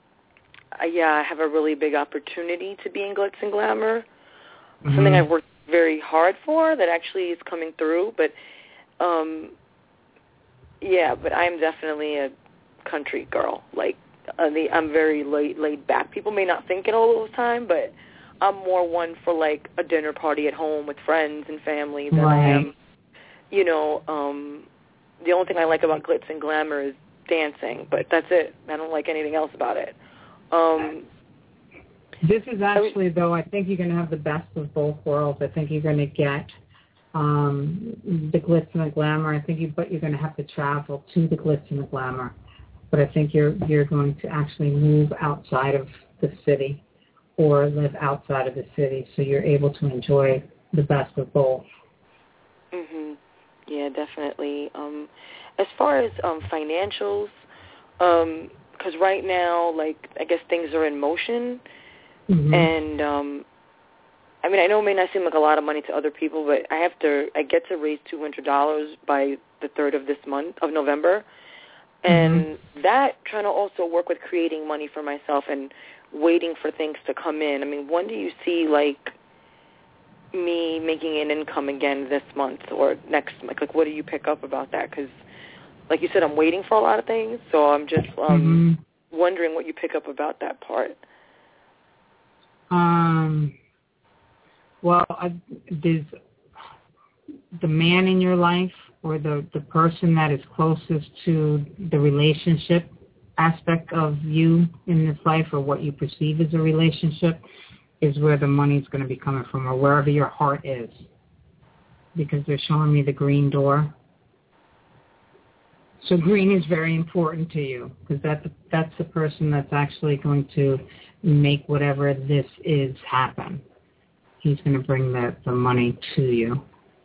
I, yeah, I have a really big opportunity to be in glitz and glamour, mm-hmm. something I've worked very hard for that actually is coming through. But, um, yeah, but I'm definitely a country girl. Like, uh, the, I'm very laid, laid back. People may not think it all the time, but I'm more one for, like, a dinner party at home with friends and family than right. I am, you know, um, the only thing I like about glitz and glamour is dancing, but that's it. I don't like anything else about it. Um, this is actually, though, I think you're going to have the best of both worlds. I think you're going to get um, the glitz and the glamour. I think you, but you're going to have to travel to the glitz and the glamour. But I think you're you're going to actually move outside of the city or live outside of the city, so you're able to enjoy the best of both. Mhm. Yeah, definitely. Um, as far as um, financials, because um, right now, like, I guess things are in motion, mm-hmm. and um, I mean, I know it may not seem like a lot of money to other people, but I have to, I get to raise two hundred dollars by the third of this month, of November, and mm-hmm. that, trying to also work with creating money for myself and waiting for things to come in. I mean, when do you see, like, me making an income again this month or next month? Like, what do you pick up about that? Because, like you said, I'm waiting for a lot of things, so I'm just um, mm-hmm. wondering what you pick up about that part. Um. Well, I, there's the man in your life or the, the person that is closest to the relationship aspect of you in this life, or what you perceive as a relationship, is where the money's going to be coming from, or wherever your heart is, because they're showing me the green door. So green is very important to you, because that's, that's the person that's actually going to make whatever this is happen. He's going to bring the, the money to you.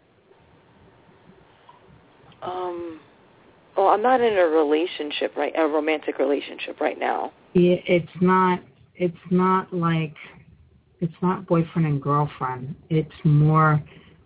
Um, well, I'm not in a relationship, right? A romantic relationship right now. Yeah, it's not. It's not like. It's not boyfriend and girlfriend. It's more.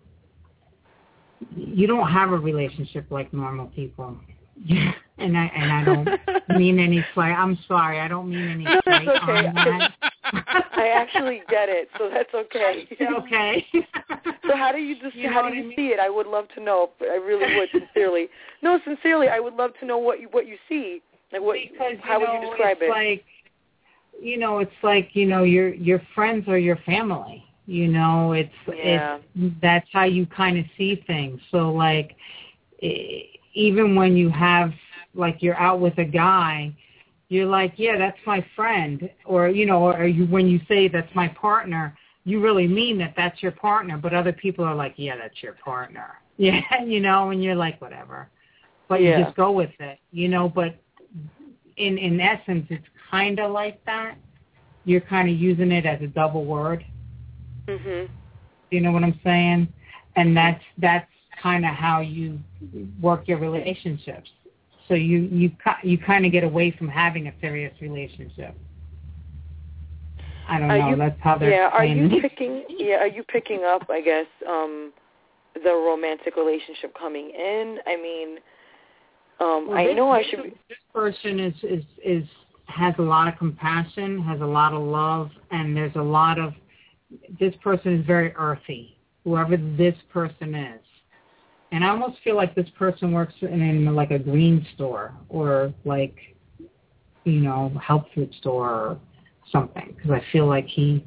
You don't have a relationship like normal people. and I and I don't mean any slight. I'm sorry. I don't mean any no, slight that's okay. on that. I actually get it, so that's okay. Okay. So how do you just you know how do you I mean? see it? I would love to know. I really would, sincerely. No, sincerely, I would love to know what you what you see. Like what? Because, how you know, would you describe it's it? Like, you know, it's like, you know, your your friends are your family. You know, it's yeah. it's that's how you kind of see things. So like, even when you have, like, you're out with a guy, you're like, yeah, that's my friend, or, you know, or you, when you say that's my partner, you really mean that that's your partner, but other people are like, yeah, that's your partner. Yeah, you know, and you're like, whatever. But yeah. you just go with it, you know, but in in essence, it's kind of like that. You're kind of using it as a double word. Mhm. You know what I'm saying? And that's that's kind of how you work your relationships. So you you you kind of get away from having a serious relationship. I don't are know. You, That's how they're Yeah, are you it. picking? Yeah, are you picking up? I guess um, the romantic relationship coming in. I mean, um, well, I this, know I this, should. Be, this person is is is has a lot of compassion, has a lot of love, and there's a lot of. This person is very earthy. Whoever this person is. And I almost feel like this person works in, in like a green store or like, you know, health food store or something. Because I feel like he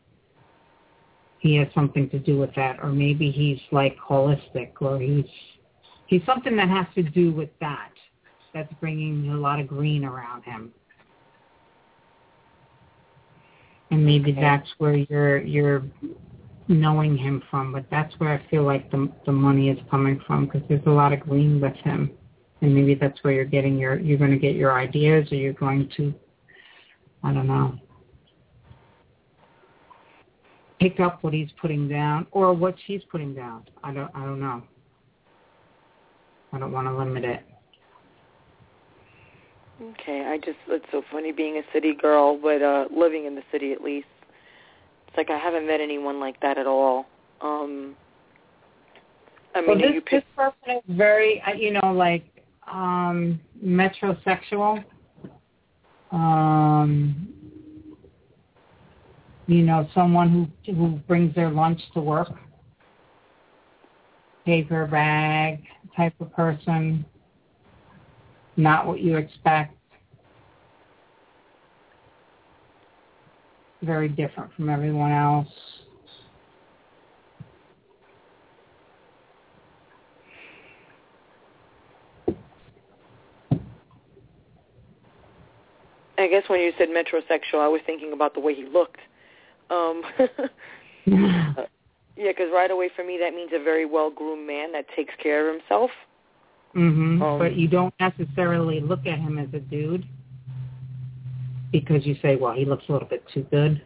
he has something to do with that. Or maybe he's like holistic or he's he's something that has to do with that. That's bringing a lot of green around him. And maybe okay. that's where you're you're knowing him from, but that's where I feel like the the money is coming from because there's a lot of green with him, and maybe that's where you're getting your you're going to get your ideas, or you're going to, I don't know, pick up what he's putting down or what she's putting down. I don't I don't know. I don't want to limit it. Okay, I just it's so funny being a city girl, but uh, living in the city at least. It's like I haven't met anyone like that at all. Um, I mean, well, this, you pick- this person is very, you know, like um, metrosexual. Um, you know, someone who who brings their lunch to work, paper bag type of person. Not what you expect. Very different from everyone else. I guess when you said metrosexual, I was thinking about the way he looked. Um, yeah, because right away for me that means a very well-groomed man that takes care of himself. Mm-hmm. Um, but you don't necessarily look at him as a dude because you say, well, he looks a little bit too good.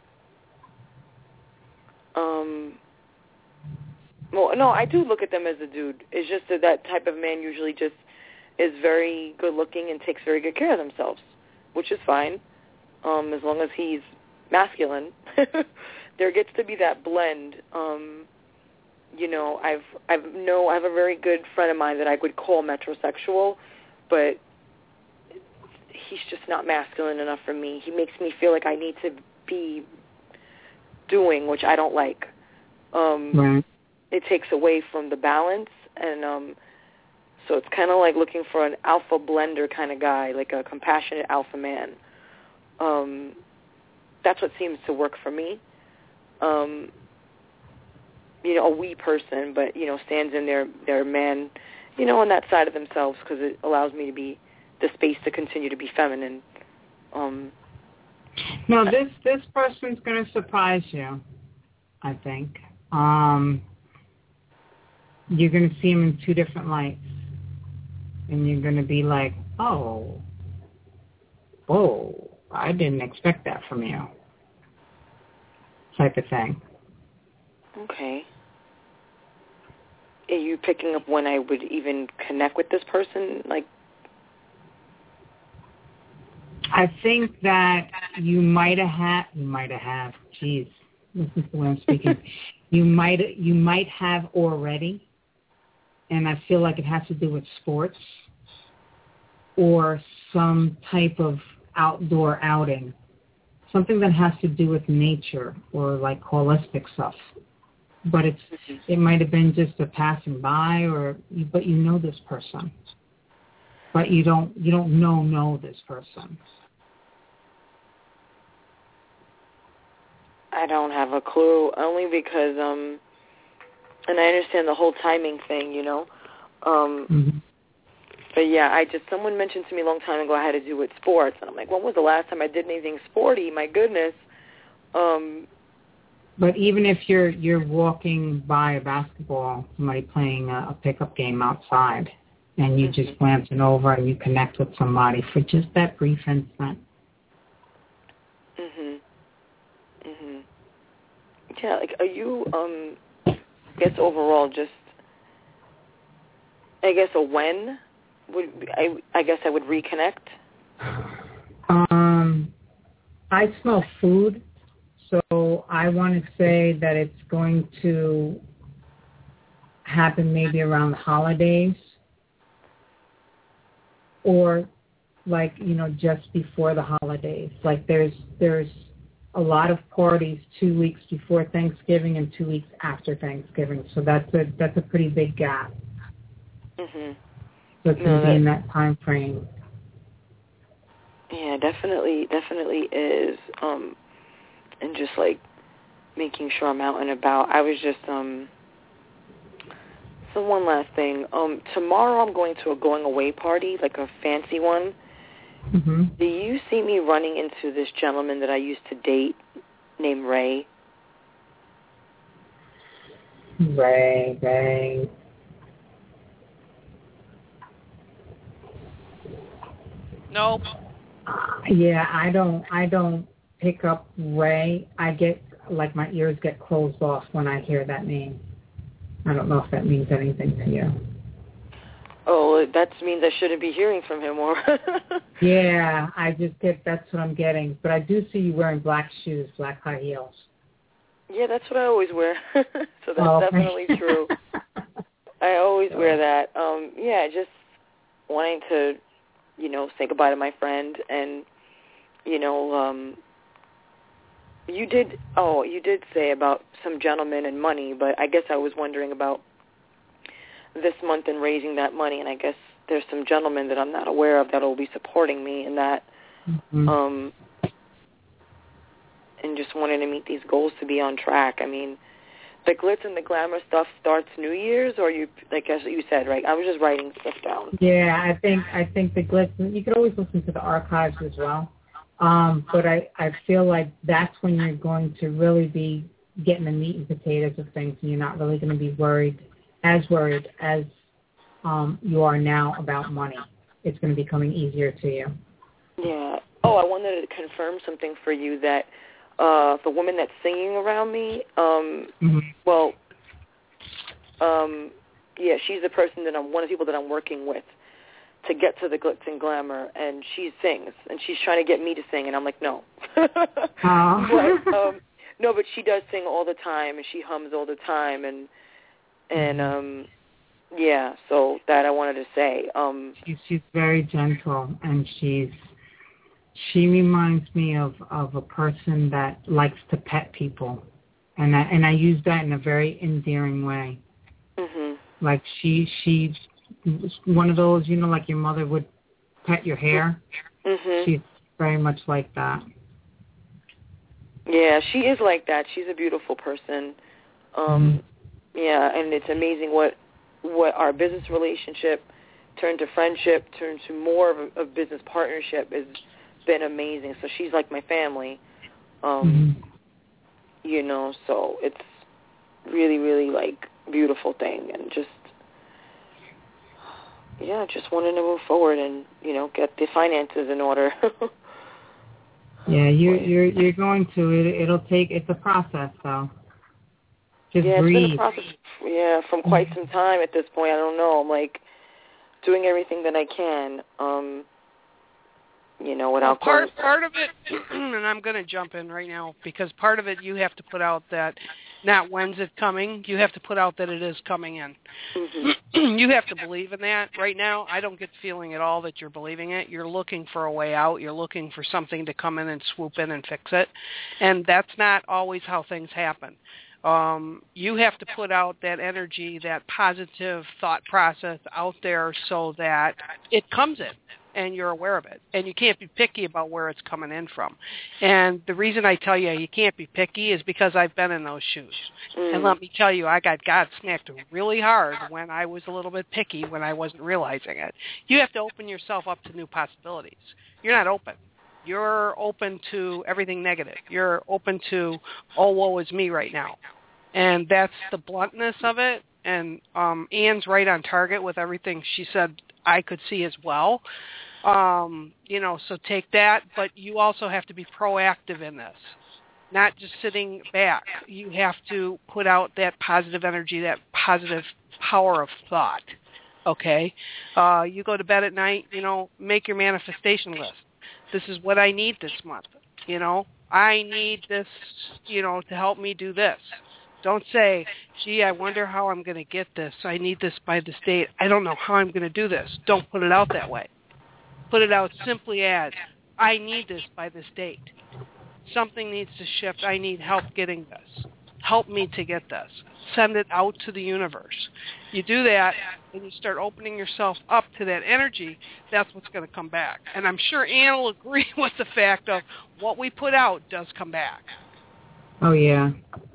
Um. Well, no, I do look at them as a dude. It's just that that type of man usually just is very good-looking and takes very good care of themselves, which is fine, um, as long as he's masculine. There gets to be that blend. Um, you know, I've I've no I have a very good friend of mine that I would call metrosexual, but he's just not masculine enough for me. He makes me feel like I need to be doing, which I don't like. Um, right. It takes away from the balance, and um, so it's kind of like looking for an alpha blender kind of guy, like a compassionate alpha man. Um, that's what seems to work for me. Um, you know, a wee person, but, you know, stands in their, their man, you know, on that side of themselves because it allows me to be the space to continue to be feminine. Um, no, this this person's going to surprise you, I think. Um, you're going to see him in two different lights, and you're going to be like, oh, whoa, I didn't expect that from you, type of thing. Okay. Are you picking up when I would even connect with this person? Like, I think that you might have had, you might have had, geez, listen to the way I'm speaking. you might, you might have already, and I feel like it has to do with sports or some type of outdoor outing, something that has to do with nature or like holistic stuff. But it's it might have been just a passing by, or but you know this person, but you don't you don't know know this person. I don't have a clue, only because um, and I understand the whole timing thing, you know. Um, mm-hmm. But yeah, I just someone mentioned to me a long time ago I had to do with sports, and I'm like, when was the last time I did anything sporty? My goodness. Um, But even if you're you're walking by a basketball, somebody playing a, a pickup game outside, and you mm-hmm. just glancing over and you connect with somebody for just that brief instant. Mhm. Mhm. Yeah, like, are you? Um, I guess overall, just I guess a when would I? I guess I would reconnect. Um, I smell food I want to say that it's going to happen maybe around the holidays or like, you know, just before the holidays. Like there's there's a lot of parties two weeks before Thanksgiving and two weeks after Thanksgiving. So that's a that's a pretty big gap. Mhm. So it's going to be in that time frame. Yeah, definitely, definitely is. Um, and just like making sure I'm out and about. I was just um. So one last thing. Um, tomorrow I'm going to a going away party, like a fancy one. Mm-hmm. Do you see me running into this gentleman that I used to date named Ray? Ray, Ray. Nope. Yeah, I don't. I don't pick up Ray. I get like my ears get closed off when I hear that name. I don't know if that means anything to you. Oh, that means I shouldn't be hearing from him more. Yeah, I just get, that's what I'm getting. But I do see you wearing black shoes, black high heels. Yeah, that's what I always wear. So that's oh, definitely true. I always oh. wear that. Um, yeah, just wanting to, you know, say goodbye to my friend. And, you know, um, you did, oh, you did say about some gentlemen and money, but I guess I was wondering about this month and raising that money, and I guess there's some gentlemen that I'm not aware of that will be supporting me in that, mm-hmm. um, and just wanting to meet these goals to be on track. I mean, the glitz and the glamour stuff starts New Year's, or you, like as you said, right? I was just writing stuff down. Yeah, I think I think the glitz. You could always listen to the archives as well, um, but I I feel like that's when you're going to really be getting the meat and potatoes of things, and you're not really going to be worried. as worried as um, you are now about money. It's going to be coming easier to you. Yeah. Oh, I wanted to confirm something for you that uh, the woman that's singing around me, um, mm-hmm. well, um, yeah, she's the person that I'm, one of the people that I'm working with to get to the glitz and glamour, and she sings, and she's trying to get me to sing, and I'm like, no. Oh. but, um, no, but she does sing all the time, and she hums all the time, and And, um, yeah, so that I wanted to say. Um, she's, she's very gentle, and she's she reminds me of, of a person that likes to pet people. And I, and I use that in a very endearing way. Mm-hmm. Like she, she's one of those, you know, like your mother would pet your hair. Mm-hmm. She's very much like that. Yeah, she is like that. She's a beautiful person. Um mm-hmm. Yeah, and it's amazing what what our business relationship turned to friendship, turned to more of a, a business partnership has been amazing. So she's like my family, um, mm-hmm. you know, so it's really, really like beautiful thing. And just, yeah, just wanting to move forward and, you know, get the finances in order. yeah, you're, you're, you're going to. It, it'll take, it's a process, though. Just yeah, breathe. It's been a process, yeah, from quite some time at this point. I don't know. I'm like doing everything that I can, um, you know, without well, part going... part of it, and I'm going to jump in right now because part of it you have to put out that not when's it coming. You have to put out that it is coming in. Mm-hmm. You have to believe in that. Right now, I don't get the feeling at all that you're believing it. You're looking for a way out. You're looking for something to come in and swoop in and fix it, and that's not always how things happen. Um, you have to put out that energy, that positive thought process out there so that it comes in and you're aware of it. And you can't be picky about where it's coming in from. And the reason I tell you you can't be picky is because I've been in those shoes. Mm. And let me tell you, I got God smacked really hard when I was a little bit picky when I wasn't realizing it. You have to open yourself up to new possibilities. You're not open. You're open to everything negative. You're open to, oh, woe is me right now. And that's the bluntness of it. And um, Anne's right on target with everything she said I could see as well. Um, you know, so take that. But you also have to be proactive in this, not just sitting back. You have to put out that positive energy, that positive power of thought. Okay? Uh, you go to bed at night, you know, make your manifestation list. This is what I need this month, you know. I need this, you know, to help me do this. Don't say, gee, I wonder how I'm going to get this. I need this by this date. I don't know how I'm going to do this. Don't put it out that way. Put it out simply as, I need this by this date. Something needs to shift. I need help getting this. Help me to get this. Send it out to the universe. You do that, and you start opening yourself up to that energy, that's what's going to come back. And I'm sure Ann will agree with the fact of what we put out does come back. Oh, yeah.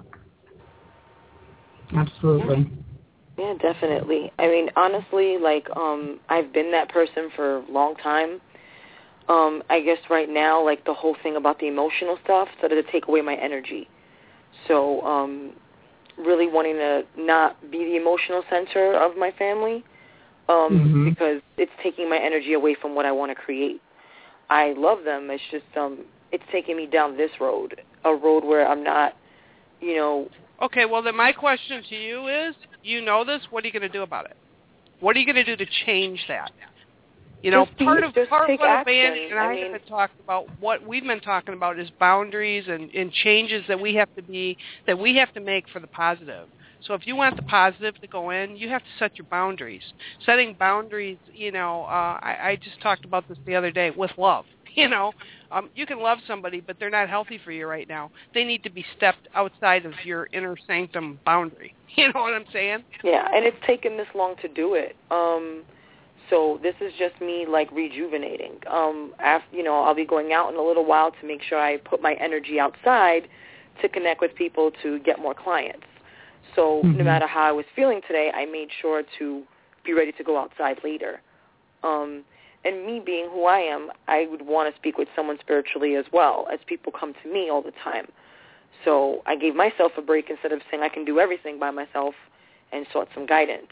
Absolutely. Yeah, definitely. I mean, honestly, like, um, I've been that person for a long time. Um, I guess right now, like, the whole thing about the emotional stuff started to take away my energy. So, um, really wanting to not be the emotional center of my family um, mm-hmm. because it's taking my energy away from what I want to create. I love them. It's just um, it's taking me down this road, a road where I'm not, you know. Okay, well, then my question to you is, you know this, what are you going to do about it? What are you going to do to change that? You know, just part be, of part of what Vandy and I, I mean, have been talking about, what we've been talking about is boundaries and, and changes that we have to be that we have to make for the positive. So if you want the positive to go in, you have to set your boundaries. Setting boundaries, you know, uh, I, I just talked about this the other day with love. You know, um, you can love somebody, but they're not healthy for you right now. They need to be stepped outside of your inner sanctum boundary. You know what I'm saying? Yeah, and it's taken this long to do it. Um, so this is just me, like, rejuvenating. Um, after, you know, I'll be going out in a little while to make sure I put my energy outside to connect with people to get more clients. So mm-hmm. no matter how I was feeling today, I made sure to be ready to go outside later. Um, and me being who I am, I would want to speak with someone spiritually as well, as people come to me all the time. So I gave myself a break instead of saying I can do everything by myself and sought some guidance.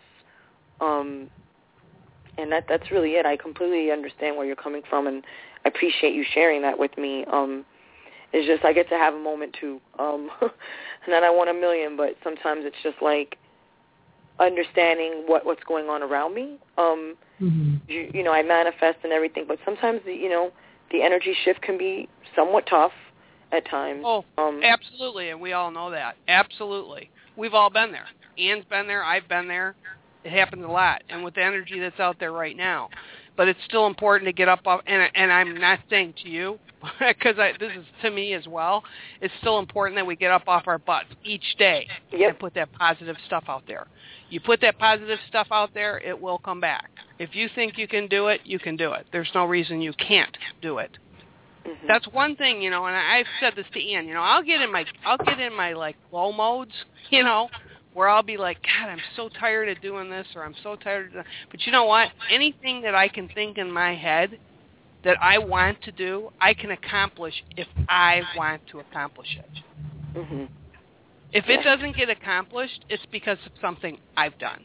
Um, and that that's really it. I completely understand where you're coming from, and I appreciate you sharing that with me. Um, it's just I get to have a moment too. Um, not I want a million, but sometimes it's just like understanding what, what's going on around me. Um, mm-hmm. you, you know, I manifest and everything, but sometimes, the, you know, the energy shift can be somewhat tough at times. Oh, um, absolutely, and we all know that. Absolutely. We've all been there. Ann's been there. I've been there. It happens a lot, and with the energy that's out there right now. But it's still important to get up off, and, and I'm not saying to you, because this is to me as well, it's still important that we get up off our butts each day yep. and put that positive stuff out there. You put that positive stuff out there, it will come back. If you think you can do it, you can do it. There's no reason you can't do it. Mm-hmm. That's one thing, you know, and I've said this to Ann, you know, I'll get in my, I'll get in my, like, low modes, you know, where I'll be like, God, I'm so tired of doing this, or I'm so tired of doing. But you know what? Anything that I can think in my head that I want to do, I can accomplish if I want to accomplish it. Mm-hmm. If it doesn't get accomplished, it's because of something I've done.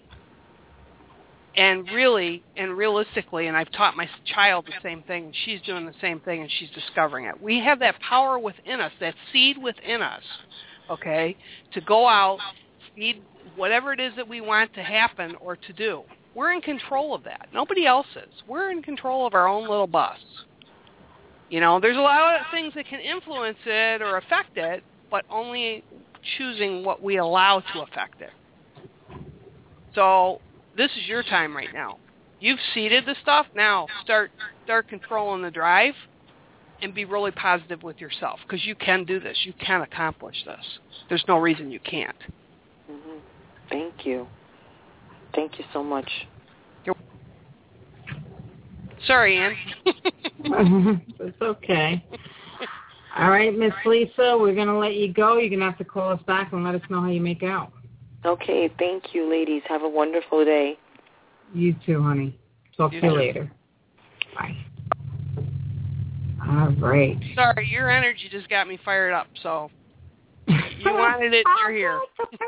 And really, and realistically, and I've taught my child the same thing, and she's doing the same thing, and she's discovering it. We have that power within us, that seed within us, okay, to go out, feed whatever it is that we want to happen or to do. We're in control of that. Nobody else is. We're in control of our own little bus. You know, there's a lot of things that can influence it or affect it, but only choosing what we allow to affect it. So this is your time right now. You've seeded the stuff. Now start start controlling the drive and be really positive with yourself, because you can do this. You can accomplish this. There's no reason you can't. Mm-hmm. Thank you. Thank you so much. You're... Sorry, Ann. It's okay. All right, Miss Lisa, we're going to let you go. You're going to have to call us back and let us know how you make out. Okay, thank you, ladies. Have a wonderful day. You too, honey. Talk you to you later. Bye. All right. Sorry, your energy just got me fired up, so you wanted it, you're here.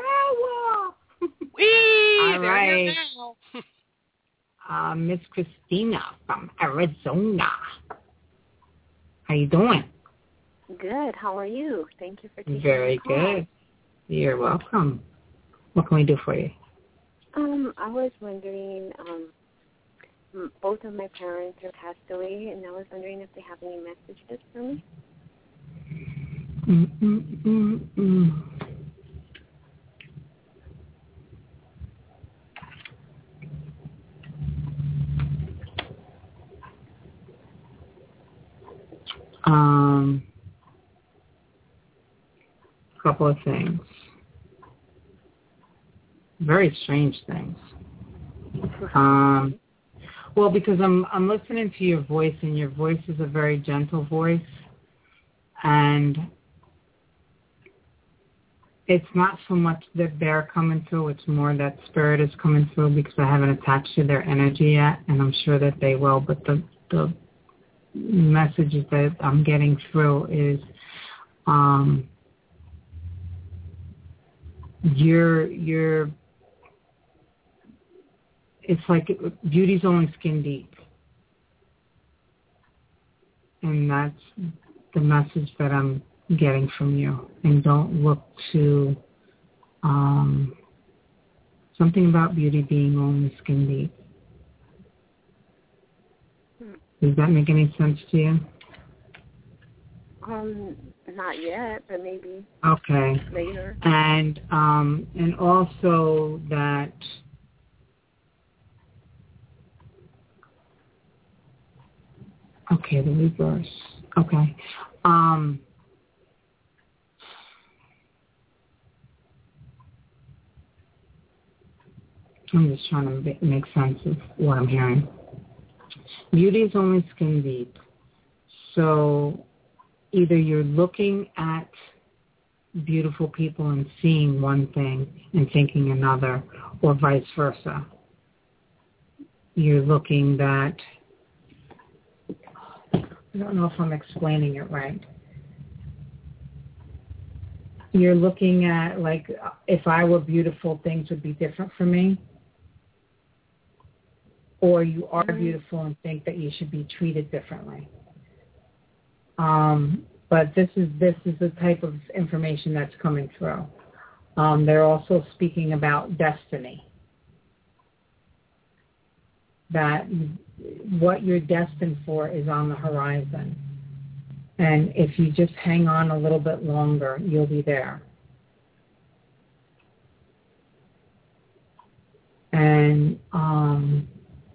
Whee! All They're right. here now. uh, Miss Christina from Arizona. How you doing? Good. How are you? Thank you for taking Very the call. good. You're welcome. What can we do for you? Um, I was wondering, um, both of my parents have passed away, and I was wondering if they have any messages for me. Mm, mm, mm, mm. Um, a couple of things. Very strange things. Um, well, because I'm I'm listening to your voice, and your voice is a very gentle voice, and it's not so much that they're coming through, it's more that spirit is coming through because I haven't attached to their energy yet, and I'm sure that they will, but the, the messages that I'm getting through is um, you're, you're, it's like beauty's only skin deep. And that's the message that I'm getting from you. And don't look to um, something about beauty being only skin deep. Does that make any sense to you? Um, not yet, but maybe. Okay. Later. And um, and also that okay, the reverse. Okay. Um, I'm just trying to make sense of what I'm hearing. Beauty is only skin deep. So either you're looking at beautiful people and seeing one thing and thinking another, or vice versa. You're looking that, I don't know if I'm explaining it right. You're looking at, like, if I were beautiful, things would be different for me. Or you are mm-hmm. beautiful and think that you should be treated differently. Um, but this is this is the type of information that's coming through. Um, they're also speaking about destiny. That what you're destined for is on the horizon. And if you just hang on a little bit longer, you'll be there. And um,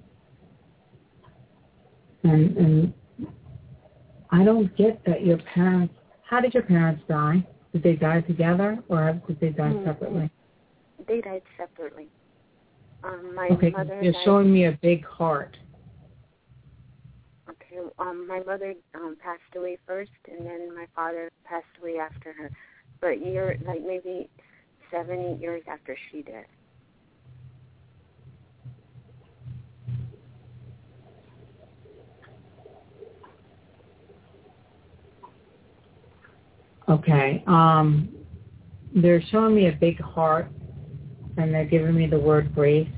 and and I don't get that your parents. How did your parents die? Did they die together, or did they die mm-hmm. separately? They died separately. Um, my okay, mother you're died. showing me a big heart. Okay, um, my mother um, passed away first, and then my father passed away after her. But year, like maybe seven, eight years after she did. Okay. Um, they're showing me a big heart, and they're giving me the word grace.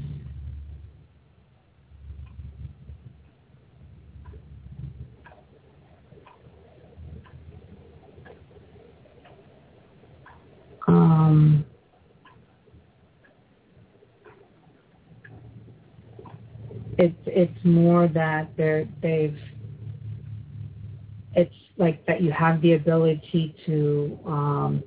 Um, it's it's more that they're they've. It's like that you have the ability to um,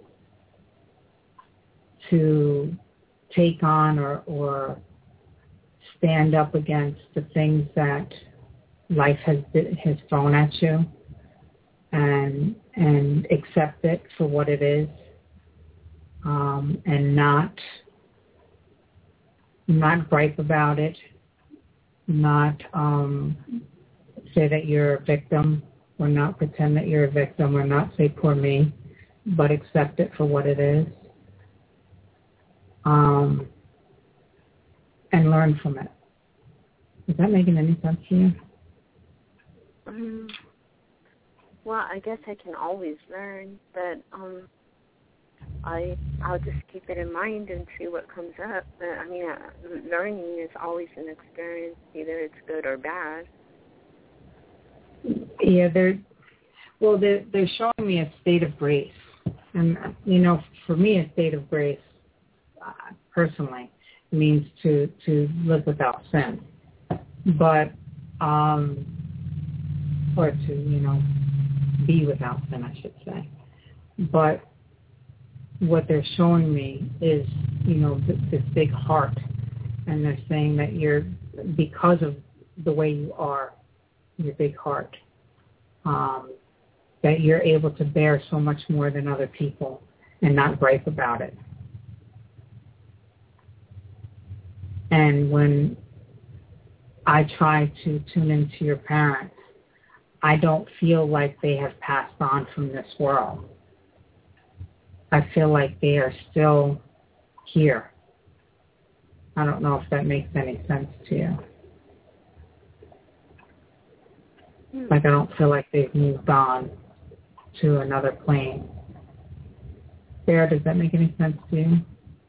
to take on or, or stand up against the things that life has has thrown at you, and and accept it for what it is, um, and not not gripe about it, not um, say that you're a victim. Or not pretend that you're a victim, or not say poor me, but accept it for what it is, um, and learn from it. Is that making any sense to you? Um, well, I guess I can always learn, but um, I I'll just keep it in mind and see what comes up. But I mean, uh, learning is always an experience, either it's good or bad. Yeah, they're well. They're they're showing me a state of grace, and you know, for me, a state of grace, uh, personally, means to to live without sin, but um, or to you know, be without sin, I should say. but what they're showing me is, you know, th- this big heart, and they're saying that you're, because of the way you are, your big heart, um, that you're able to bear so much more than other people and not gripe about it. And when I try to tune into your parents, I don't feel like they have passed on from this world. I feel like they are still here. I don't know if that makes any sense to you. Like, I don't feel like they've moved on to another plane. Sarah, does that make any sense to you?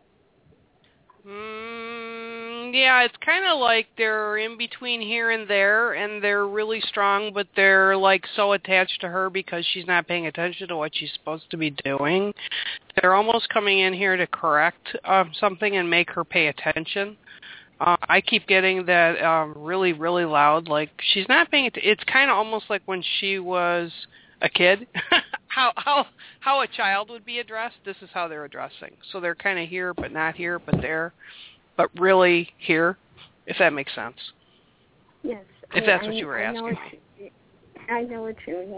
Mm, yeah, it's kind of like they're in between here and there, and they're really strong, but they're like so attached to her because she's not paying attention to what she's supposed to be doing. They're almost coming in here to correct uh, something and make her pay attention. Uh, I keep getting that um, really, really loud, like she's not paying attention. It's kind of almost like when she was a kid, how how how a child would be addressed. This is how they're addressing. So they're kind of here, but not here, but there, but really here, if that makes sense. Yes. If I, that's I, what you were I asking know me. You, I know what you mean.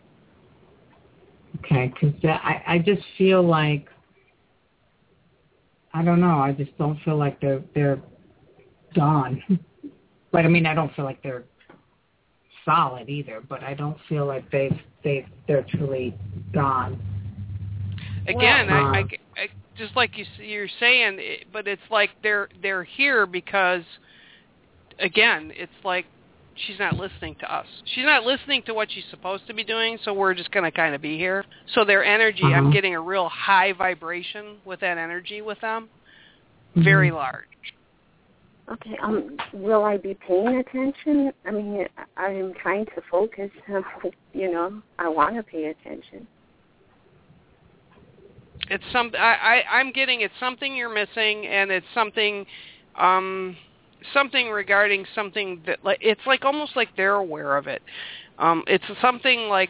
Okay, because I, I just feel like, I don't know, I just don't feel like they're they're gone. But I mean, I don't feel like they're solid either, but I don't feel like they've they they're truly gone. Again, well, I, I, I just like you you're saying, but it's like they're they're here because, again, it's like she's not listening to us. She's not listening to what she's supposed to be doing, so we're just going to kind of be here. So their energy, uh-huh. I'm getting a real high vibration with that energy with them, very mm-hmm. large. Okay, um, will I be paying attention? I mean, I'm trying to focus. You know, I want to pay attention. It's some. I, I I'm getting it's something you're missing, and it's something, um, something regarding something that like it's like almost like they're aware of it. Um, it's something like.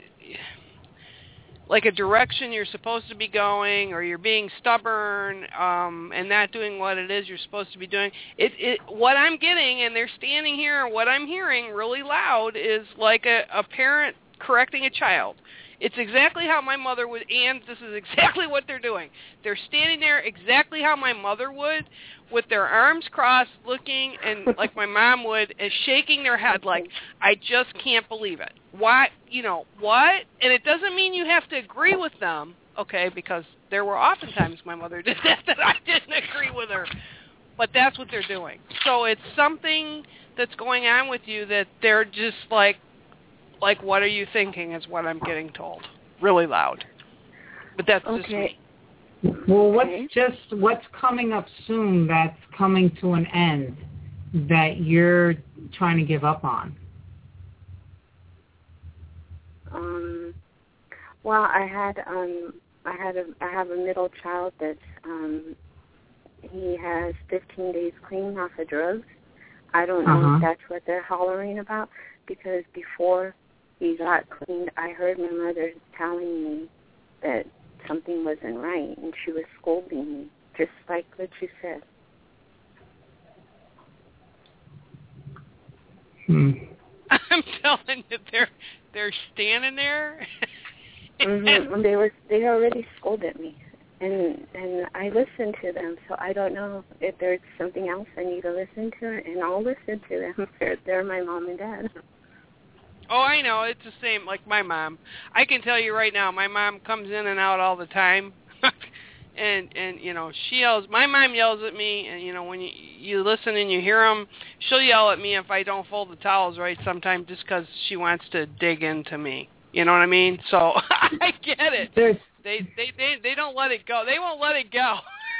like a direction you're supposed to be going, or you're being stubborn um, and not doing what it is you're supposed to be doing. It, it, what I'm getting, and they're standing here, and what I'm hearing really loud is like a, a parent correcting a child. It's exactly how my mother would, and this is exactly what they're doing. They're standing there exactly how my mother would, with their arms crossed, looking, and like my mom would, and shaking their head like, I just can't believe it. Why, you know, what? And it doesn't mean you have to agree with them, okay, because there were oftentimes my mother did that, that I didn't agree with her. But that's what they're doing. So it's something that's going on with you that they're just like, like, what are you thinking is what I'm getting told. Really loud. But that's okay. just me. Well, what's just, what's coming up soon that's coming to an end that you're trying to give up on? Um, well, I had, um, I had a, I have a middle child that's, um, he has fifteen days clean off of drugs. I don't know uh-huh. if that's what they're hollering about, because before he got cleaned, I heard my mother telling me that something wasn't right, and she was scolding me, just like what you said. Hmm. I'm telling you, they're they're standing there. mm-hmm. And they were they already scolded me, and and I listened to them. So I don't know if there's something else I need to listen to, and I'll listen to them. They're, they're my mom and dad. Oh, I know. It's the same like my mom. I can tell you right now, my mom comes in and out all the time. and, and you know, she yells. My mom yells at me, and, you know, when you, you listen and you hear them, she'll yell at me if I don't fold the towels right sometimes just because she wants to dig into me. You know what I mean? So I get it. There's... They, they, they, they don't let it go. They won't let it go.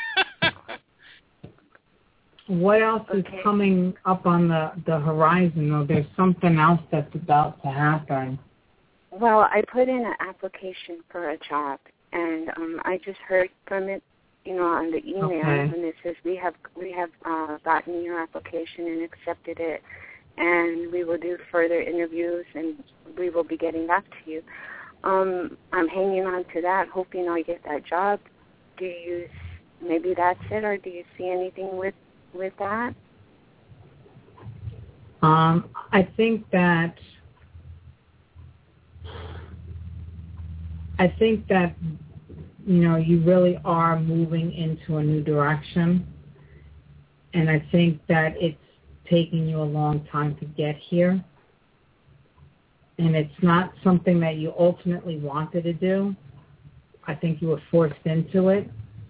What else is okay. coming up on the, the horizon, though? There's something else that's about to happen. Well, I put in an application for a job, and um, I just heard from it, you know, on the email, okay. and it says we have we have uh, gotten your application and accepted it, and we will do further interviews, and we will be getting back to you. um, I'm hanging on to that, hoping I get that job. Do you, maybe that's it, or do you see anything with, with that? Um, I think that, I think that, you know, you really are moving into a new direction. And I think that it's taking you a long time to get here. And it's not something that you ultimately wanted to do. I think you were forced into it,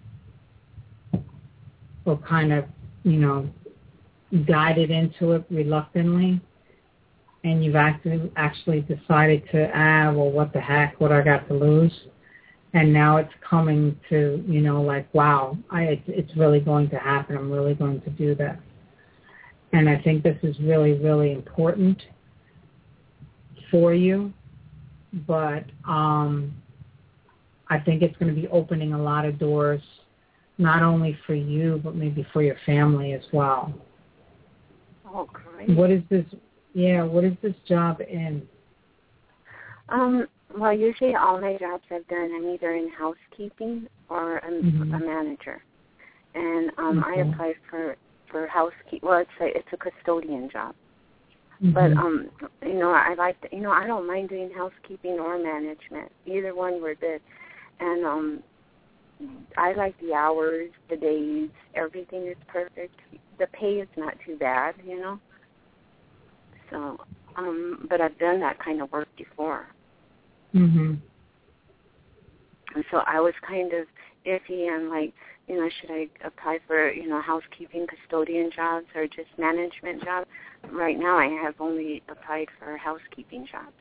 or kind of, you know, guided into it reluctantly. And you've actually, actually decided to, ah, well, what the heck, what I got to lose? And now it's coming to, you know, like, wow, I, it's, it's really going to happen. I'm really going to do that. And I think this is really, really important for you. But um, I think it's going to be opening a lot of doors, not only for you, but maybe for your family as well. Oh, great. What is this, yeah, what is this job in? Um. Well, usually all my jobs I've done, I'm either in housekeeping or a, mm-hmm. a manager. And um, okay. I applied for, for housekeeping. Well, it's a, it's a custodian job. Mm-hmm. But, um, you know, I like, to, you know, I don't mind doing housekeeping or management. Either one were good. And um, I like the hours, the days, everything is perfect. The pay is not too bad, you know. So, um, but I've done that kind of work before. Mm-hmm. And so I was kind of iffy on, like, you know, should I apply for, you know, housekeeping, custodian jobs or just management jobs? Right now I have only applied for housekeeping jobs.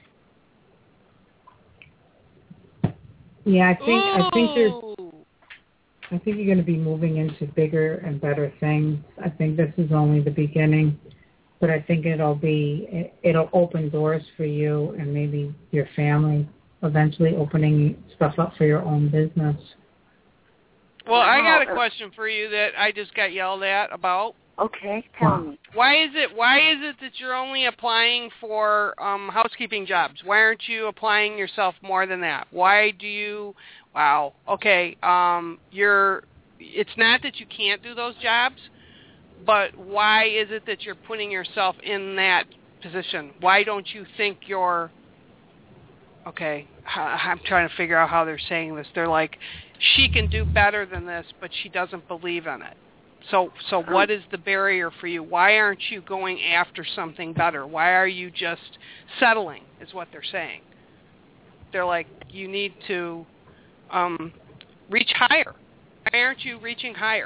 Yeah, I think Ooh. I think there's I think you're going to be moving into bigger and better things. I think this is only the beginning, but I think it'll be it'll open doors for you and maybe your family, eventually opening stuff up for your own business. Well, I got a question for you that I just got yelled at about. Okay, tell me. Why is it why is it that you're only applying for um, housekeeping jobs? Why aren't you applying yourself more than that? Why do you wow, okay, um, you're it's not that you can't do those jobs, but why is it that you're putting yourself in that position? Why don't you think you're okay, I'm trying to figure out how they're saying this. They're like, she can do better than this, but she doesn't believe in it. So so what is the barrier for you? Why aren't you going after something better? Why are you just settling, is what they're saying. They're like, you need to um, reach higher. Why aren't you reaching higher?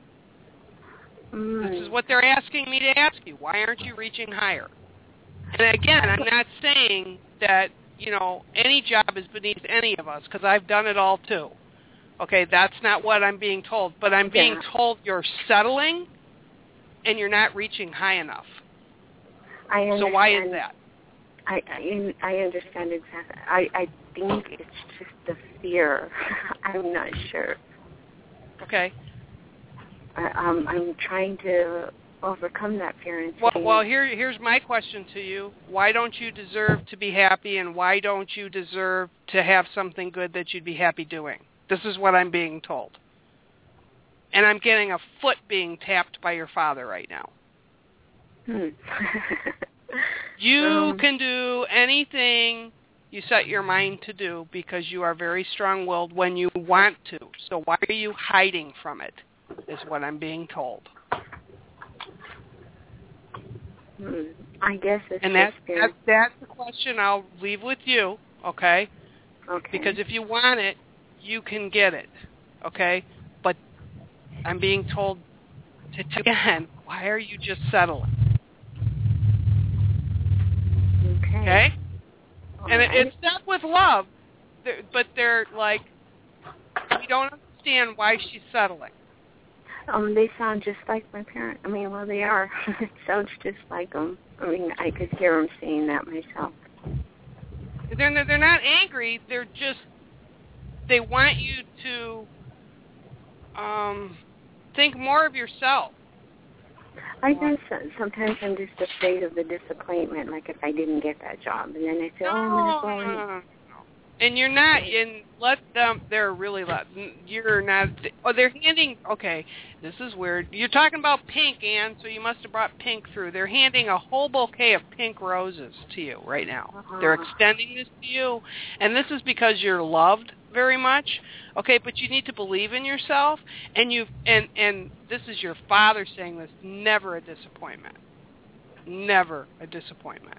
Mm. This is what they're asking me to ask you. Why aren't you reaching higher? And again, I'm not saying that, you know, any job is beneath any of us, because I've done it all too. Okay, that's not what I'm being told. But I'm being yeah. told you're settling and you're not reaching high enough. I understand. So why is that? I, I, I understand exactly. I, I think it's just the fear. I'm not sure. Okay. I, um, I'm trying to overcome that fear. And well, saying, well here, here's my question to you. Why don't you deserve to be happy, and why don't you deserve to have something good that you'd be happy doing? This is what I'm being told. And I'm getting a foot being tapped by your father right now. Hmm. You um, can do anything you set your mind to do because you are very strong-willed when you want to. So why are you hiding from it, is what I'm being told. hmm. I guess it's And that's, just that's, that's the question I'll leave with you, okay? Okay. Because if you want it, you can get it, okay? But I'm being told, to, to again, why are you just settling? Okay. Okay? All and right. it, it's not with love, they're, but they're like, we don't understand why she's settling. Um, they sound just like my parents. I mean, well, they are. It sounds just like them. I mean, I could hear them saying that myself. They're they're not angry. They're just, they want you to um, think more of yourself. I guess sometimes I'm just afraid of the disappointment, like if I didn't get that job. And then I say, no, oh, I'm going to go no, no, no. And you're not, and let them, they're really, let, you're not, oh, they're handing, okay, this is weird. You're talking about pink, Ann, so you must have brought pink through. They're handing a whole bouquet of pink roses to you right now. Uh-huh. They're extending this to you, and this is because you're loved very much, okay, but you need to believe in yourself, and you, and, and this is your father saying this, never a disappointment. Never a disappointment.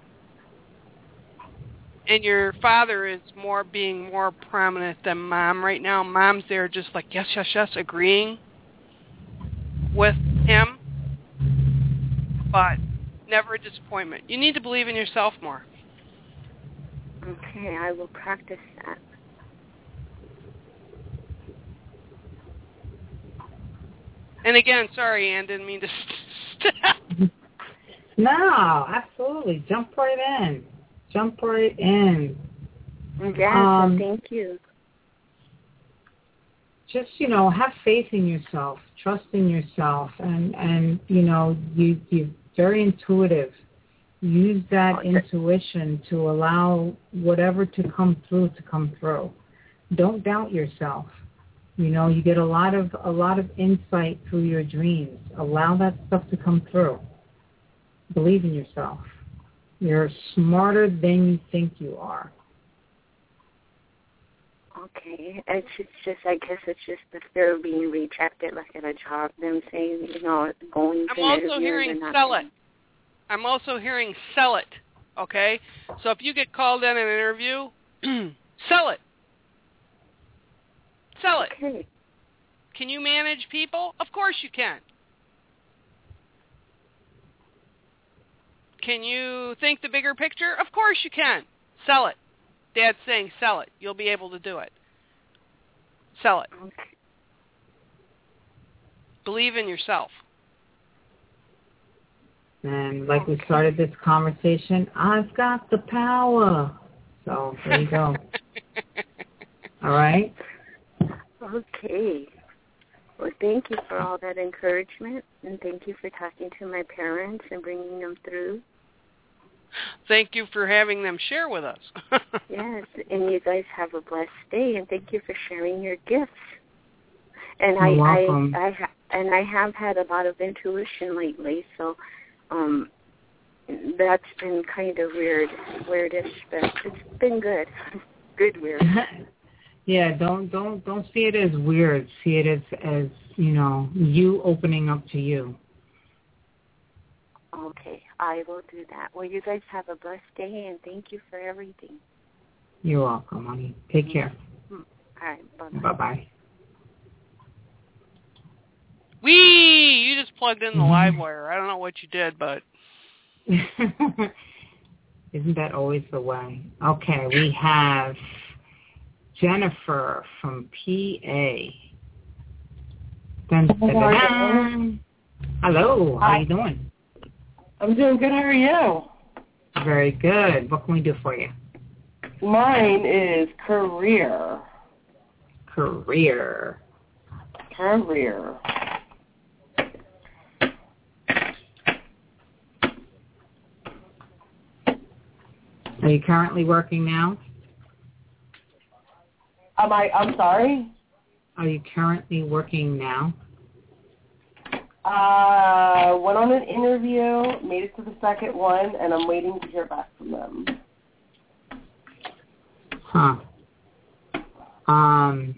And your father is more being more prominent than Mom right now. Mom's there just like, yes, yes, yes, agreeing with him, but never a disappointment. You need to believe in yourself more. Okay, I will practice that. And again, sorry, Ann, didn't mean to stop. No, absolutely. Jump right in. Jump right in. Yes, um, thank you. Just, you know, have faith in yourself, trust in yourself, and, and you know, you, you're very intuitive. Use that okay. intuition to allow whatever to come through to come through. Don't doubt yourself. You know, you get a lot of a lot of insight through your dreams. Allow that stuff to come through. Believe in yourself. You're smarter than you think you are. Okay. It's just, just, I guess it's just the fear of being rejected, like at a job. Them saying, you know, going to I'm also hearing sell it. I'm also hearing sell it, okay? So if you get called in an interview, sell it. Sell it. Okay. Can you manage people? Of course you can. Can you think the bigger picture? Of course you can. Sell it. Dad's saying sell it. You'll be able to do it. Sell it. Okay. Believe in yourself. And like we started this conversation, I've got the power. So there you go. All right? Okay. Well, thank you for all that encouragement, and thank you for talking to my parents and bringing them through. Thank you for having them share with us. Yes, and you guys have a blessed day, and thank you for sharing your gifts. And You're I, welcome. I, I ha- and I have had a lot of intuition lately, so um, that's been kind of weird, weirdish, but it's been good, good weird. Yeah, don't don't don't see it as weird. See it as as you know, you opening up to you. Okay, I will do that. Well, you guys have a blessed day, and thank you for everything. You're welcome, honey. Take care. All right, bye-bye. Bye-bye. Wee! You just plugged in the live wire. I don't know what you did, but... Isn't that always the way? Okay, we have Jennifer from P A. Dun, dun, dun, dun. Hello, how are you doing? I'm doing good. How are you? Very good. What can we do for you? Mine is career. Career. Career. Are you currently working now? Am I? I'm sorry? Are you currently working now? Uh, went on an interview, made it to the second one, and I'm waiting to hear back from them. Huh. Um.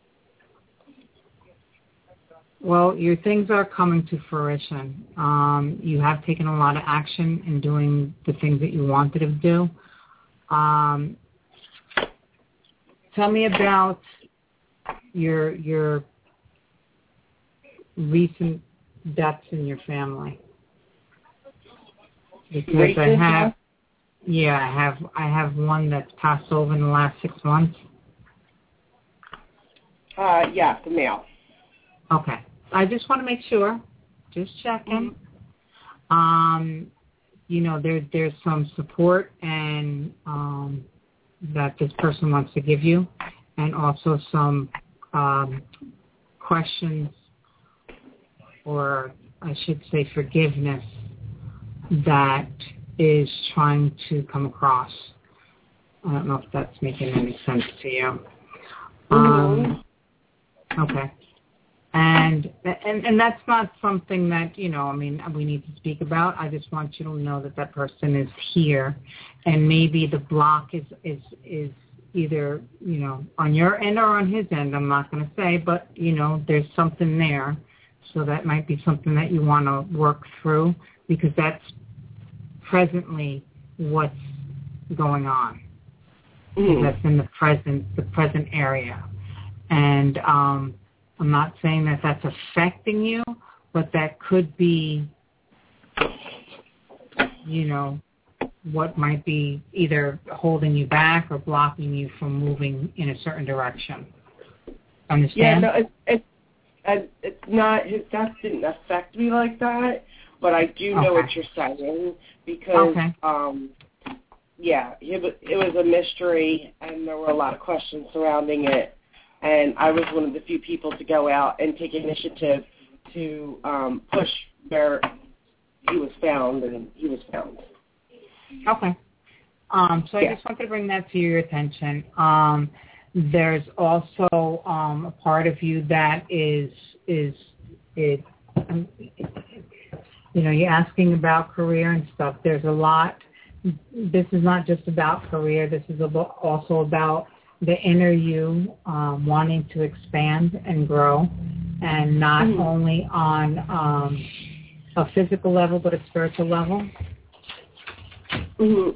Well, your things are coming to fruition. Um, you have taken a lot of action in doing the things that you wanted to do. Um, tell me about your your recent deaths in your family. Because recent I have, death? yeah, I have I have one that's passed over in the last six months. Uh, yeah, the male. Okay. I just want to make sure. Just checking. Um, you know, there there's some support and um, that this person wants to give you, and also some um, questions, or I should say forgiveness, that is trying to come across. I don't know if that's making any sense to you. Mm-hmm. Um, okay. And, and and that's not something that, you know, I mean, we need to speak about. I just want you to know that that person is here, and maybe the block is, is, is either, you know, on your end or on his end. I'm not going to say, but, you know, there's something there. So that might be something that you want to work through, because that's presently what's going on. Mm. That's in the present, the present area. And, um, I'm not saying that that's affecting you, but that could be, you know, what might be either holding you back or blocking you from moving in a certain direction. Understand? Yeah, no, it's it's, it's not, his death didn't affect me like that, but I do know okay. what you're saying, because, okay. um, yeah, it, it was a mystery, and there were a lot of questions surrounding it. And I was one of the few people to go out and take initiative to um, push where he was found, and he was found. Okay. Um, so I yeah. just wanted to bring that to your attention. Um, there's also um, a part of you that is is is um, you know, you're asking about career and stuff. There's a lot. This is not just about career. This is about, also about the inner you um, wanting to expand and grow, and not mm-hmm. only on um, a physical level, but a spiritual level. Mm-hmm.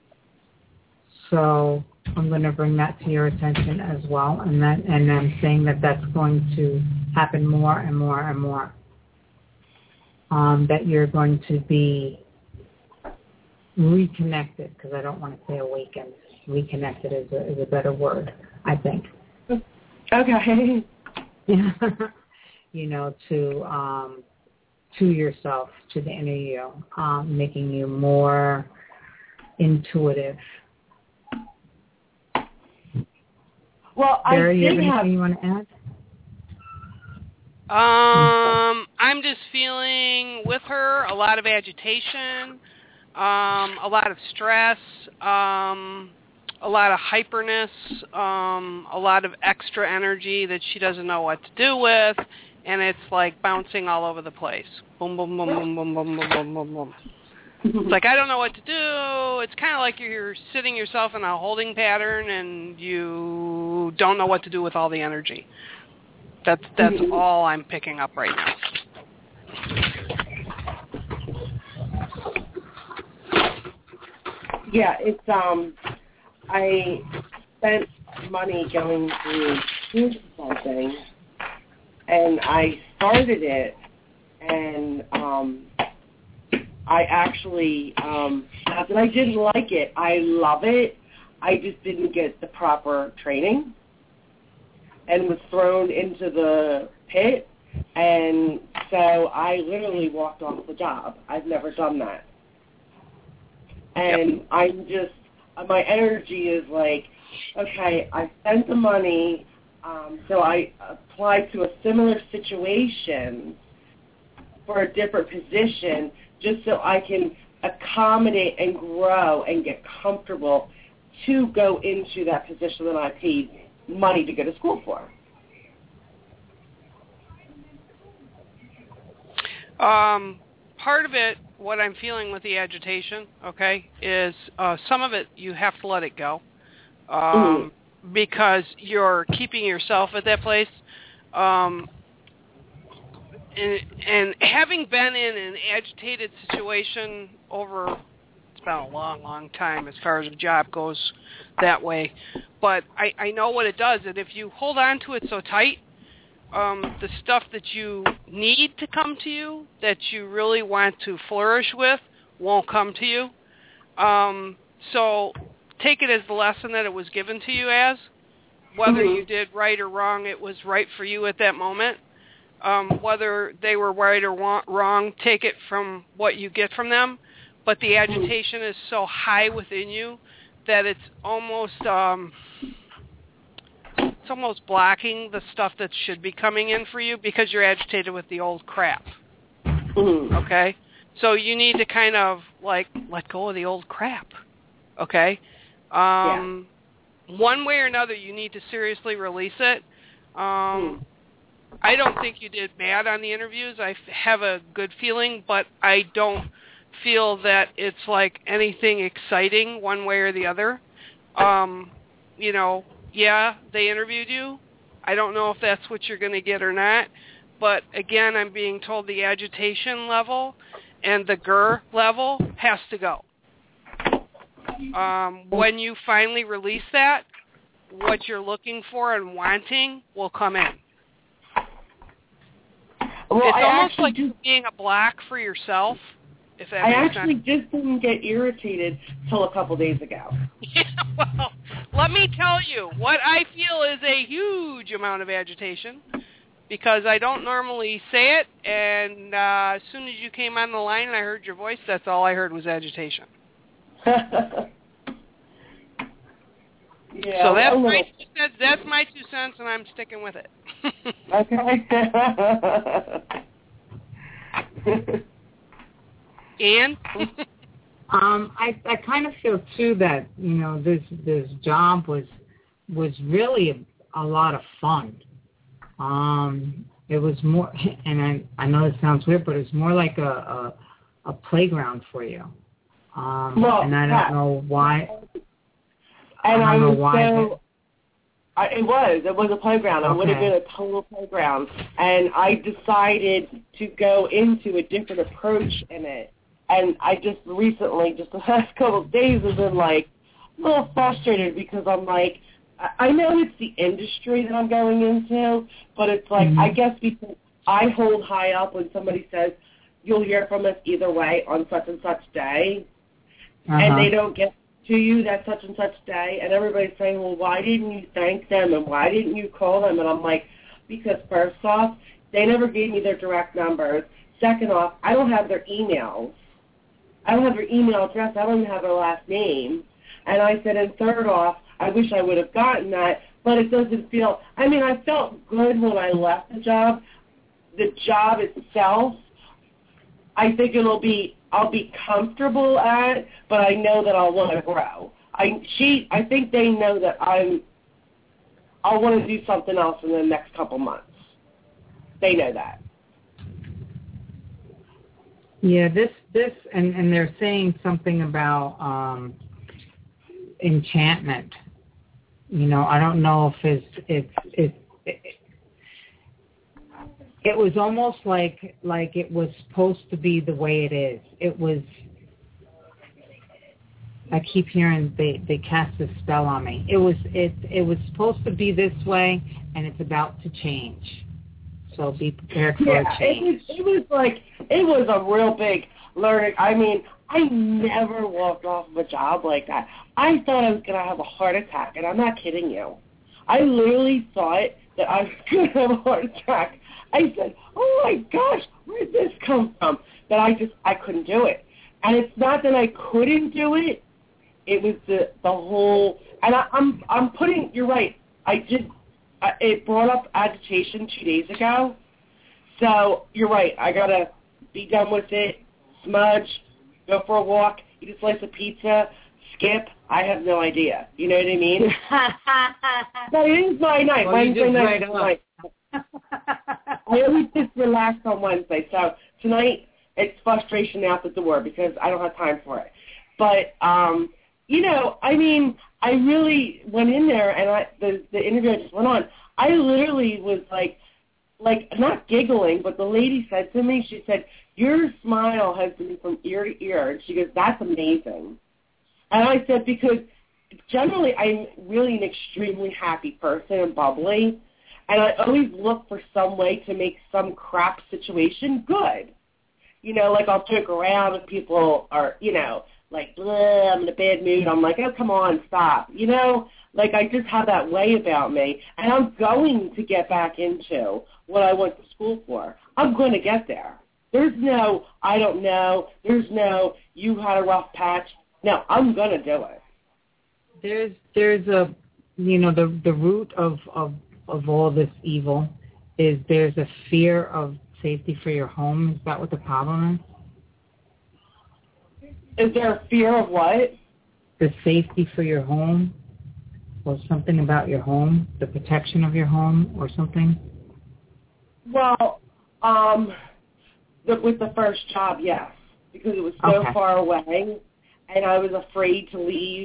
So I'm going to bring that to your attention as well, and that, and I'm saying that that's going to happen more and more and more. Um, that you're going to be reconnected, because I don't want to say awakened. Reconnected is a, is a better word, I think. Okay. You know, to um, to yourself, to the inner you, um, making you more intuitive. Well, Barry, I you have did anything have... you want to add? Um, I'm just feeling with her a lot of agitation, um, a lot of stress, um, a lot of hyperness, um, a lot of extra energy that she doesn't know what to do with, and it's like bouncing all over the place. Boom, boom, boom, boom, boom, boom, boom, boom, boom, boom. It's like, I don't know what to do. It's kind of like you're sitting yourself in a holding pattern, and you don't know what to do with all the energy. That's that's all I'm picking up right now. Yeah, it's um, I spent money going through something, and I started it, and um, I actually, um, not that I didn't like it. I love it. I just didn't get the proper training, and was thrown into the pit, and so I literally walked off the job. I've never done that. And yep. I'm just, my energy is like, okay, I spent the money, um, so I applied to a similar situation for a different position just so I can accommodate and grow and get comfortable to go into that position that I paid money to go to school for. Um, part of it, what I'm feeling with the agitation, okay, is uh, some of it you have to let it go um, mm-hmm. because you're keeping yourself at that place. Um, and, and having been in an agitated situation over, it's been a long, long time as far as a job goes that way. But I, I know what it does, and if you hold on to it so tight, um, the stuff that you need to come to you, that you really want to flourish with, won't come to you. Um, so take it as the lesson that it was given to you as. Whether mm-hmm. you did right or wrong, it was right for you at that moment. Um, whether they were right or wrong, take it from what you get from them. But the agitation mm-hmm. is so high within you that it's almost um, it's almost blocking the stuff that should be coming in for you because you're agitated with the old crap. Mm-hmm. Okay? So you need to kind of, like, let go of the old crap. Okay? Um, yeah. One way or another, you need to seriously release it. Um, hmm. I don't think you did bad on the interviews. I have a good feeling, but I don't feel that it's like anything exciting one way or the other. Um, you know, yeah, they interviewed you. I don't know if that's what you're going to get or not. But again, I'm being told the agitation level and the G R level has to go. Um, when you finally release that, what you're looking for and wanting will come in. Well, it's I almost like just, being a block for yourself, if that I makes actually sense. just didn't get irritated till a couple days ago. Yeah, well, let me tell you, what I feel is a huge amount of agitation, because I don't normally say it, and uh, as soon as you came on the line and I heard your voice, that's all I heard was agitation. Yeah, so that's my, two cents, that's my two cents, and I'm sticking with it. Okay. Ann? um, I I kind of feel too that you know this this job was was really a, a lot of fun. Um, it was more, and I I know it sounds weird, but it's more like a a, a playground for you. Um, well, and I don't yeah. know why. And I I, don't was know why. so, I, it was. It was a playground. Okay. It would have been a total playground. And I decided to go into a different approach in it. And I just recently, just the last couple of days, have been like a little frustrated because I'm like, I know it's the industry that I'm going into, but it's like, mm-hmm. I guess because I hold high up when somebody says, you'll hear from us either way on such and such day, uh-huh. and they don't get to you that such and such day, and everybody's saying, well, why didn't you thank them, and why didn't you call them? And I'm like, because first off, they never gave me their direct numbers. Second off, I don't have their emails. I don't have their email address. I don't even have their last name. And I said, and third off, I wish I would have gotten that, but it doesn't feel, I mean, I felt good when I left the job. The job itself, I think it'll be, I'll be comfortable at, but I know that I'll want to grow. I she I think they know that I'm I'll want to do something else in the next couple months. They know that. Yeah, this this and, and they're saying something about um, enchantment. You know, I don't know if it's it's it's it, it was almost like like it was supposed to be the way it is. It was. I keep hearing they, they cast a spell on me. It was it it was supposed to be this way, and it's about to change. So be prepared for yeah, a change. It was, it was like it was a real big learning. I mean, I never walked off of a job like that. I thought I was gonna have a heart attack, and I'm not kidding you. I literally thought that I was gonna have a heart attack. I said, "Oh my gosh, where did this come from?" That I just I couldn't do it, and it's not that I couldn't do it. It was the the whole, and I, I'm I'm putting. You're right. I did. I, it brought up agitation two days ago, so you're right. I gotta be done with it. Smudge, go for a walk, eat a slice of pizza, skip. I have no idea. You know what I mean? But it is my night. Well, Wednesday night. Right night. I always just relax on Wednesday. So tonight it's frustration out the door because I don't have time for it. But um. You know, I mean, I really went in there, and I, the the interview I just went on. I literally was like, like not giggling, but the lady said to me, she said, "Your smile has been from ear to ear." And she goes, "That's amazing." And I said, because generally I'm really an extremely happy person and bubbly, and I always look for some way to make some crap situation good. You know, like I'll joke around if people are, you know, like, bleh, I'm in a bad mood. I'm like, oh, come on, stop. You know, like I just have that way about me. And I'm going to get back into what I went to school for. I'm going to get there. There's no, I don't know. There's no, you had a rough patch. No, I'm going to do it. There's, there's a, you know, the the root of, of, of all this evil is there's a fear of safety for your home. Is that what the problem is? Is there a fear of what? the safety for your home, or something about your home, the protection of your home, or something? Well, um, the, with the first job, yes, because it was so Okay. far away, and I was afraid to leave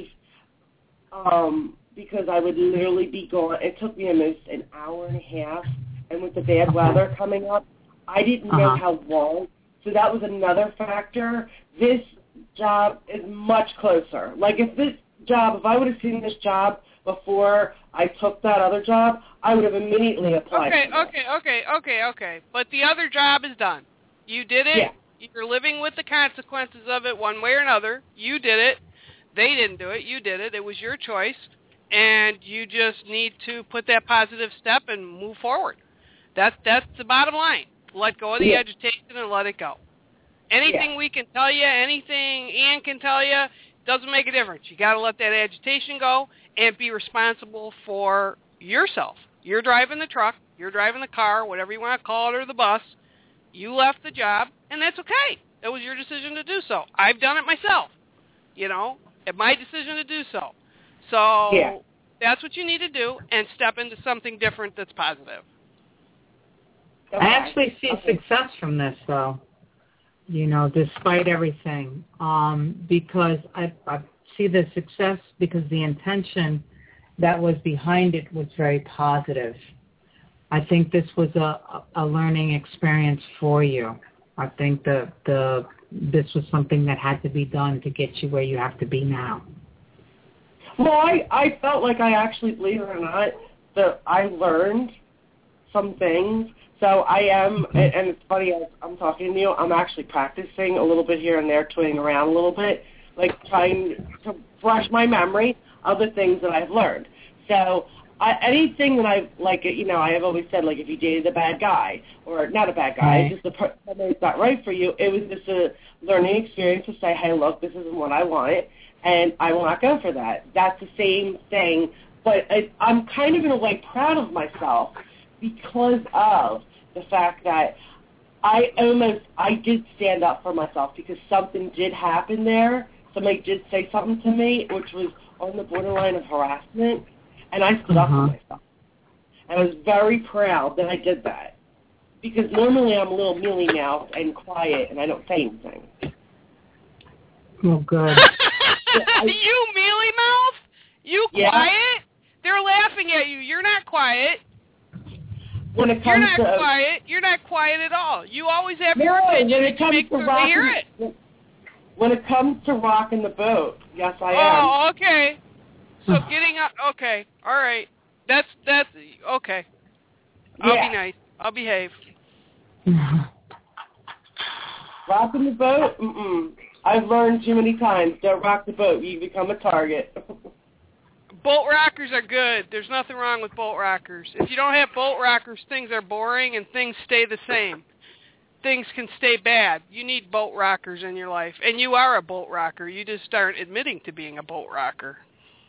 um, because I would literally be gone. It took me almost an hour and a half, and with the bad Okay. weather coming up, I didn't know Uh-huh. how long. So that was another factor. This job is much closer. Like if this job, if I would have seen this job before I took that other job, I would have immediately applied. Okay, for okay, okay, okay, okay. But the other job is done. You did it. Yeah. You're living with the consequences of it one way or another. You did it. They didn't do it. You did it. It was your choice. And you just need to put that positive step and move forward. That's that's the bottom line. Let go of the Yeah. agitation and let it go. Anything Yeah. we can tell you, anything Ann can tell you, doesn't make a difference. You got to let that agitation go and be responsible for yourself. You're driving the truck. You're driving the car, whatever you want to call it, or the bus. You left the job, and that's okay. It was your decision to do so. I've done it myself, you know, it's my decision to do so. So Yeah. that's what you need to do, and step into something different that's positive. Okay. I actually see Okay. success from this, though, you know, despite everything, um, because I, I see the success because the intention that was behind it was very positive. I think this was a, a learning experience for you. I think the the this was something that had to be done to get you where you have to be now. Well, I, I felt like I actually, believe it or not, that I learned some things. So I am, Mm-hmm. and, and it's funny, as I'm talking to you, I'm actually practicing a little bit here and there, toying around a little bit, like trying to brush my memory of the things that I've learned. So I, anything that I've, like, you know, I have always said, like, if you dated a bad guy, or not a bad guy, Right. it's just a person that's not right for you, it was just a learning experience to say, hey, look, this isn't what I wanted, and I will not go for that. That's the same thing, but I, I'm kind of, in a way, proud of myself because of the fact that I almost, I did stand up for myself because something did happen there. Somebody did say something to me, which was on the borderline of harassment, and I stood up Uh-huh. for myself. I was very proud that I did that because normally I'm a little mealy-mouthed and quiet, and I don't say anything. Well, good. You mealy mouth? You Yeah. quiet? They're laughing at you. You're not quiet. When it You're comes not to quiet. You're not quiet at all. You always have no, your when opinion. it and you comes make to sure they hear rocking, it. when it comes to rocking the boat, yes, I am. Oh, okay. So getting up. Okay. All right. That's that's okay. I'll Yeah. be nice. I'll behave. Rocking the boat? Mm-mm. I've learned too many times. Don't rock the boat. You become a target. Boat rockers are good. There's nothing wrong with boat rockers. If you don't have boat rockers, things are boring and things stay the same. Things can stay bad. You need boat rockers in your life. And you are a boat rocker. You just aren't admitting to being a boat rocker.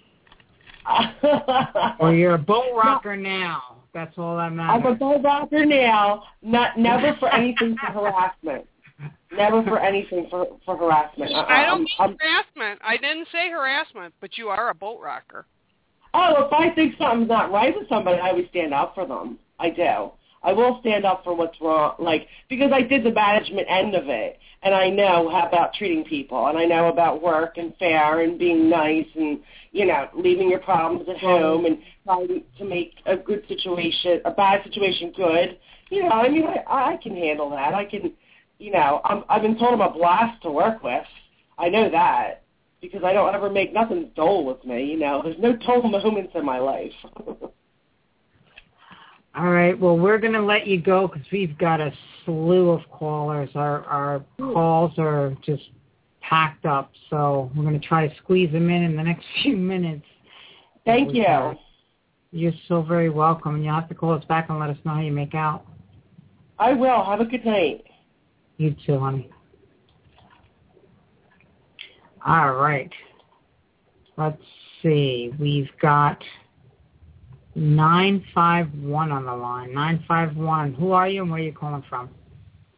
Or you're a boat rocker now. That's all that matters. I'm a boat rocker now. Not never for anything for harassment. Never for anything for for harassment. Uh-uh. I don't I'm, mean I'm, harassment. I didn't say harassment, but you are a boat rocker. oh, if I think something's not right with somebody, I would stand up for them. I do. I will stand up for what's wrong, like, because I did the management end of it, and I know how about treating people, and I know about work and fair and being nice and, you know, leaving your problems at home and trying to make a good situation, a bad situation good. You know, I mean, I, I can handle that. I can, you know, I'm, I've been told I'm a blast to work with. I know that because I don't ever make nothing dull with me, you know. There's no dull moments in my life. All right. Well, we're going to let you go because we've got a slew of callers. Our our calls are just packed up, so we're going to try to squeeze them in in the next few minutes. Thank you. Can. You're so very welcome, and you'll have to call us back and let us know how you make out. I will. Have a good night. You too, honey. All right. Let's see. We've got nine five one on the line. nine five one. Who are you and where are you calling from?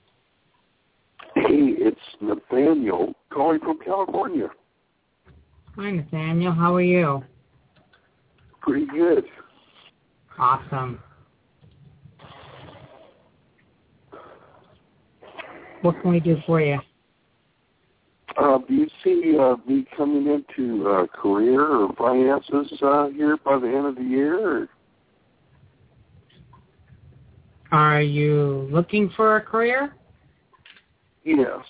Hey, it's Nathaniel calling from California. Hi, Nathaniel. How are you? Pretty good. Awesome. What can we do for you? Uh, do you see uh, me coming into uh, career or finances uh, here by the end of the year? Or? Are you looking for a career? Yes.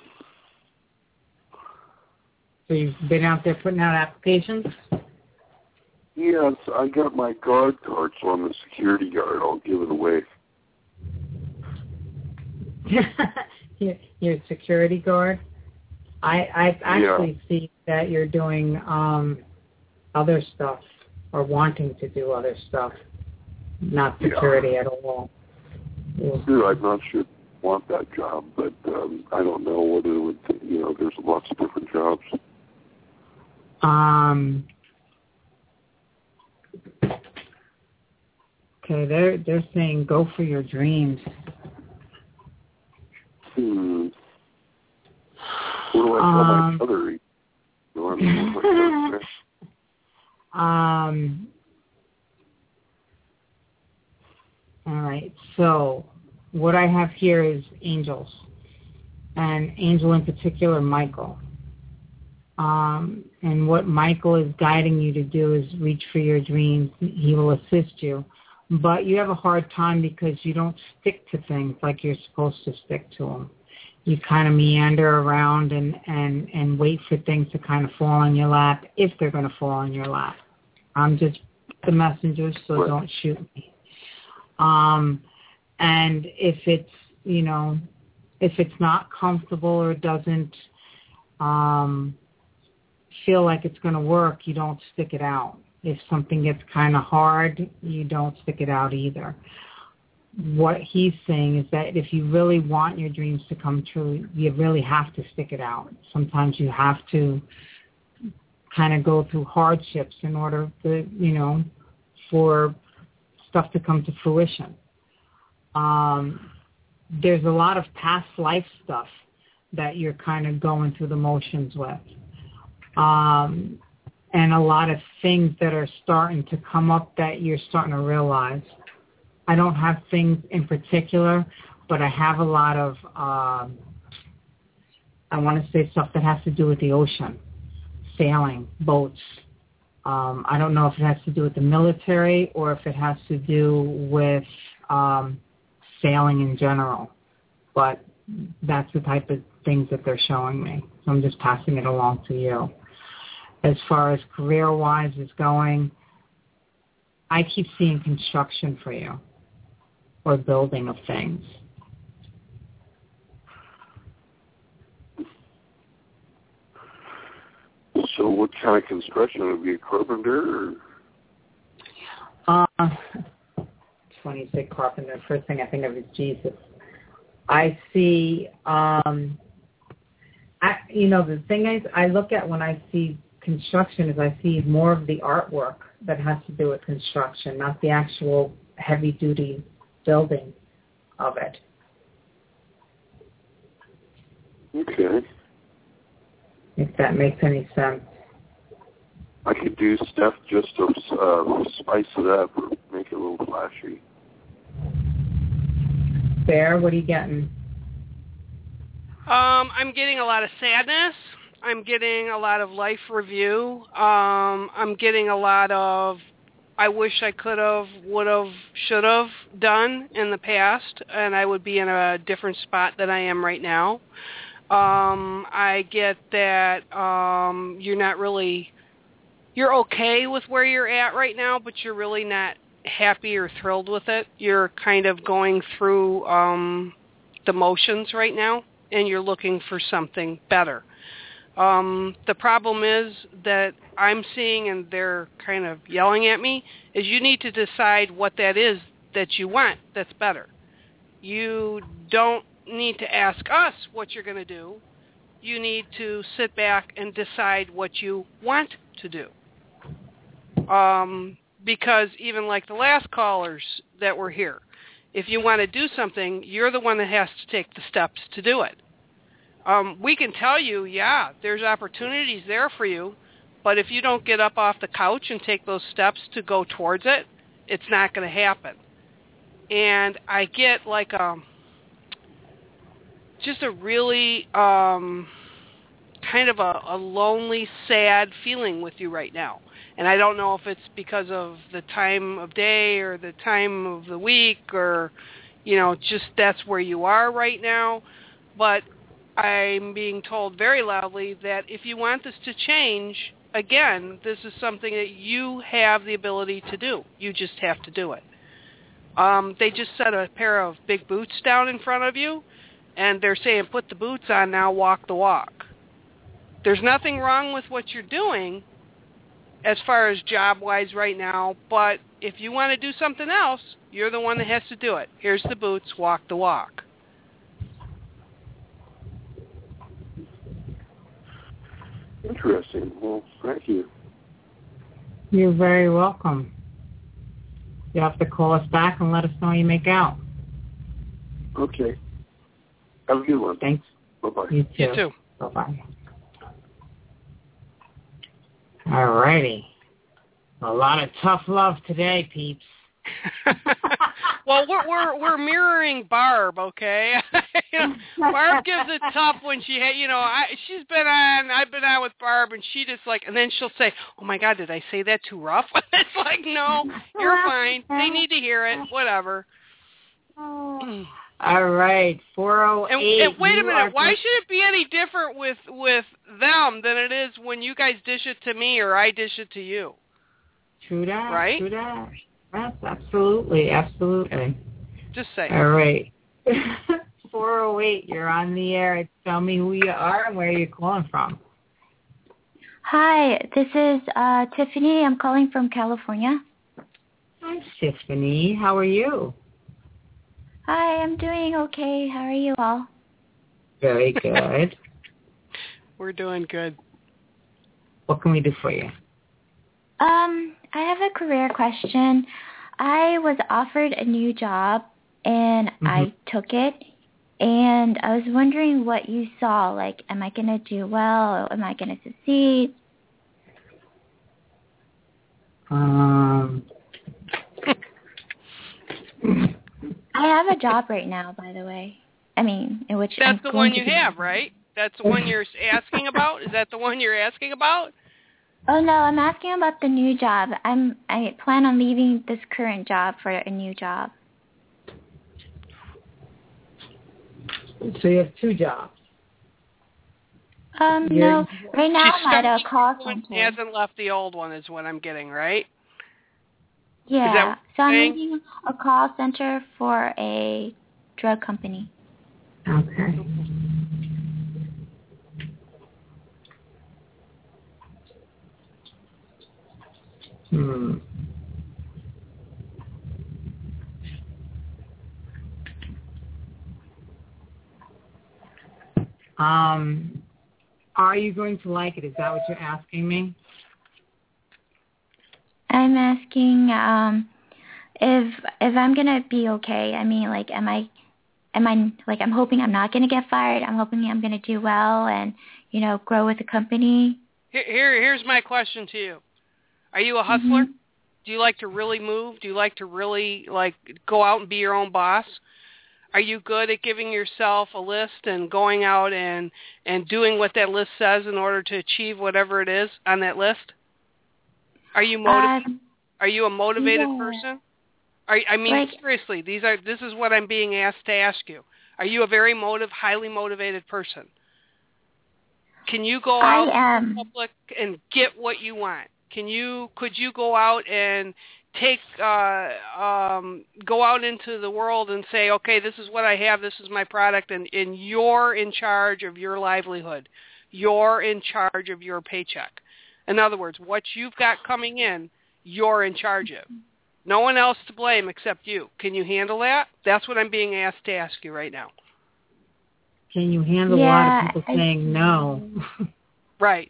So you've been out there putting out applications? Yes, I got my guard card, so I'm a security guard. I'll give it away. You're a security guard? I I actually yeah. see that you're doing um, other stuff or wanting to do other stuff, not security yeah. at all. Sure, I'm not sure I want that job, but um, I don't know what it would, you know, there's lots of different jobs. Um. Okay, they're they're saying go for your dreams. Hmm. What do I tell um, my other? No, I mean, what do I um. All right. So what I have here is angels, and angel in particular, Michael. Um, and what Michael is guiding you to do is reach for your dreams. He will assist you. But you have a hard time because you don't stick to things like you're supposed to stick to them. You kind of meander around and, and, and wait for things to kind of fall on your lap if they're going to fall on your lap. I'm just the messenger, so right. don't shoot me. Um, and if it's, you know, if it's not comfortable or doesn't um, feel like it's going to work, you don't stick it out. If something gets kind of hard, you don't stick it out either. What he's saying is that if you really want your dreams to come true, you really have to stick it out. Sometimes you have to kind of go through hardships in order to, you know, for stuff to come to fruition. Um, there's a lot of past life stuff that you're kind of going through the motions with. Um, and a lot of things that are starting to come up that you're starting to realize. I don't have things in particular, but I have a lot of, um, I want to say stuff that has to do with the ocean, sailing, boats. Um, I don't know if it has to do with the military or if it has to do with um, sailing in general, but that's the type of things that they're showing me. So I'm just passing it along to you. As far as career-wise is going, I keep seeing construction for you or building of things. So what kind of construction? Would it be a carpenter? Or? Uh, when you say carpenter, first thing I think of is Jesus. I see, um, I, you know, the thing is, I look at when I see construction is I see more of the artwork that has to do with construction, not the actual heavy-duty building of it. Okay. If that makes any sense. I could do stuff just to uh, spice it up or make it a little flashy. Bear, what are you getting? Um, I'm getting a lot of sadness. I'm getting a lot of life review. Um, I'm getting a lot of I wish I could have, would have, should have done in the past, and I would be in a different spot than I am right now. Um, I get that um, you're not really, you're okay with where you're at right now, but you're really not happy or thrilled with it. You're kind of going through um, the motions right now, and you're looking for something better. Um, the problem is that I'm seeing, and they're kind of yelling at me, is you need to decide what that is that you want that's better. You don't need to ask us what you're going to do. You need to sit back and decide what you want to do. Um, because even like the last callers that were here, if you want to do something, you're the one that has to take the steps to do it. Um, we can tell you, yeah, there's opportunities there for you, But if you don't get up off the couch and take those steps to go towards it, it's not going to happen. And I get like a, just a really um, kind of a, a lonely, sad feeling with you right now. And I don't know if it's because of the time of day or the time of the week or, you know, just that's where you are right now. But I'm being told very loudly that if you want this to change, again, this is something that you have the ability to do. You just have to do it. Um, they just set a pair of big boots down in front of you, and they're saying, put the boots on now, walk the walk. There's nothing wrong with what you're doing as far as job-wise right now, but if you want to do something else, you're the one that has to do it. Here's the boots, walk the walk. Interesting. Well, thank you. You're very welcome. You have to call us back and let us know how you make out. Okay. Have a good one. Thanks. Bye-bye. You too. You too. Bye-bye. All righty. A lot of tough love today, peeps. Well, we're we're we're mirroring Barb, okay? You know, Barb gives it tough when she, ha- you know, I, she's been on, I've been on with Barb, and she just like, and then she'll say, "Oh my God, did I say that too rough?" It's like, no, you're fine. They need to hear it. Whatever. All right, four oh eight. And, and wait a minute, why should it be any different with with them than it is when you guys dish it to me or I dish it to you? True that. Right? True that. Yes, absolutely, absolutely. Just say. All right. four oh eight, you're on the air. Tell me who you are and where you're calling from. Hi, this is uh, Tiffany. I'm calling from California. Hi, Tiffany. How are you? Hi, I'm doing okay. How are you all? Very good. We're doing good. What can we do for you? Um, I have a career question. I was offered a new job, and mm-hmm. I took it, and I was wondering what you saw. Like, am I going to do well? Am I going to succeed? Um... I have a job right now, by the way. I mean, in which That's I'm the going one you to have, right? That's the one you're asking about? Is that the one you're asking about? Oh, no, I'm asking about the new job. I'm I plan on leaving this current job for a new job. So you have two jobs? Um, You're, no. Right now She's I'm at a call one center. hasn't left the old one is what I'm getting, right? Yeah. So I'm saying? leaving a call center for a drug company. Okay. Hmm. Um, are you going to like it? Is that what you're asking me? I'm asking um, if if I'm gonna be okay. I mean, like, am I, am I like I'm hoping I'm not gonna get fired. I'm hoping I'm gonna do well and you know grow with the company. Here, here here's my question to you: are you a hustler? Mm-hmm. Do you like to really move? Do you like to really like go out and be your own boss? Are you good at giving yourself a list and going out and and doing what that list says in order to achieve whatever it is on that list? Are you motivated? Um, are you a motivated yeah. person? Are I mean like, seriously? These are this is what I'm being asked to ask you. Are you a very motive, highly motivated person? Can you go out in public and get what you want? Can you could you go out and take uh, um, go out into the world and say, okay, this is what I have, this is my product, and, and you're in charge of your livelihood. You're in charge of your paycheck. In other words, what you've got coming in, you're in charge of. No one else to blame except you. Can you handle that? That's what I'm being asked to ask you right now. Can you handle yeah, a lot of people I, saying no? Right.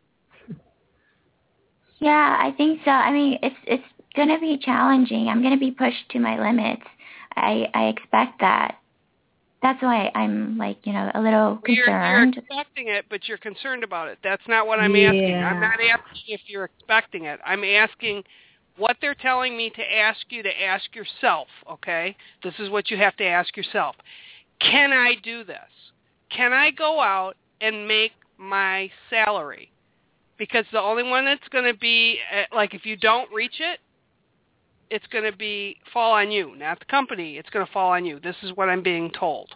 Yeah, I think so. I mean, it's it's going to be challenging. I'm going to be pushed to my limits. I I expect that. That's that's why I'm like, you know, a little You're, concerned. you're expecting it, but you're concerned about it. That's not what I'm yeah. asking. I'm not asking if you're expecting it. I'm asking what they're telling me to ask you to ask yourself, okay? This is what you have to ask yourself. Can I do this? Can I go out and make my salary? Because the only one that's going to be, like, if you don't reach it, it's going to be fall on you, not the company. It's going to fall on you. This is what I'm being told.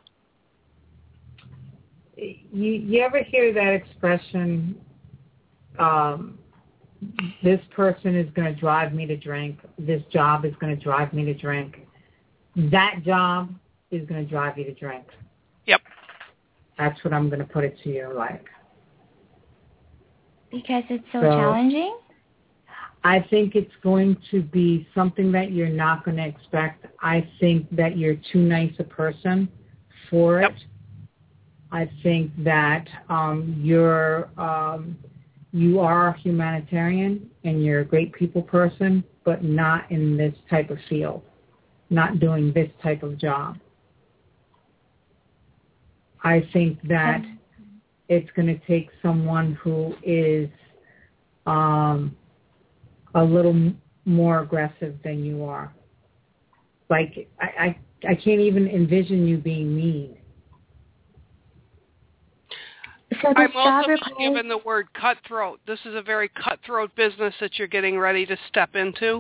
You, you ever hear that expression, um, this person is going to drive me to drink, this job is going to drive me to drink. That job is going to drive you to drink. Yep. That's what I'm going to put it to you like. Because it's so, so challenging? I think it's going to be something that you're not going to expect. I think that you're too nice a person for it. Yep. I think that um, you're um, you are a humanitarian and you're a great people person, but not in this type of field, not doing this type of job. I think that um, it's going to take someone who is um, a little more aggressive than you are. Like, I, I, I can't even envision you being mean. So I'm also requires... given the word cutthroat. This is a very cutthroat business that you're getting ready to step into.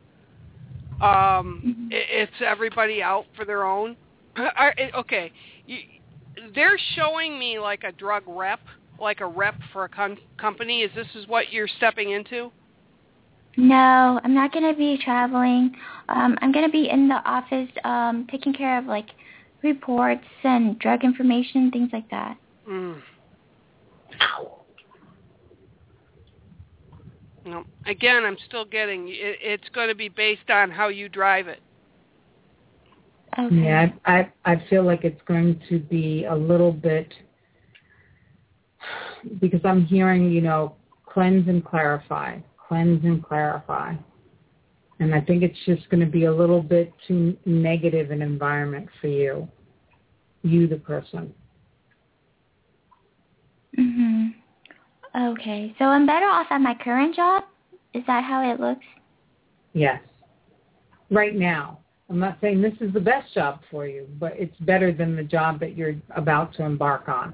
Um, mm-hmm. it, it's everybody out for their own. Okay, you, they're showing me like a drug rep, like a rep for a com- company. Is this is what you're stepping into? No, I'm not going to be traveling. Um, I'm going to be in the office um, taking care of, like, reports and drug information, things like that. Mm. No. Again, I'm still getting, it, it's going to be based on how you drive it. Okay. Yeah, I, I I feel like it's going to be a little bit, because I'm hearing, you know, cleanse and clarify. Cleanse and clarify. And I think it's just going to be a little bit too negative an environment for you, you the person. Mm-hmm. Okay. So I'm better off at my current job? Is that how it looks? Yes. Right now. I'm not saying this is the best job for you, but it's better than the job that you're about to embark on.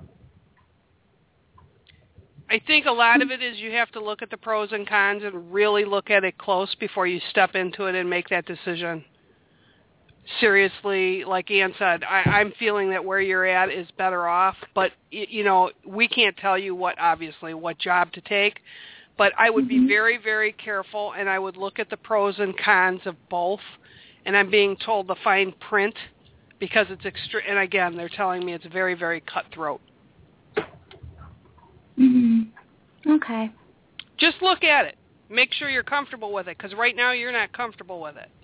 I think a lot of it is you have to look at the pros and cons and really look at it close before you step into it and make that decision. Seriously, like Ann said, I, I'm feeling that where you're at is better off, but, you know, we can't tell you what, obviously, what job to take, but I would be very, very careful, and I would look at the pros and cons of both, and I'm being told the fine print because it's extra, and again, they're telling me it's very, very cutthroat. Mm-hmm. Okay. Just look at it. Make sure you're comfortable with it, because right now you're not comfortable with it.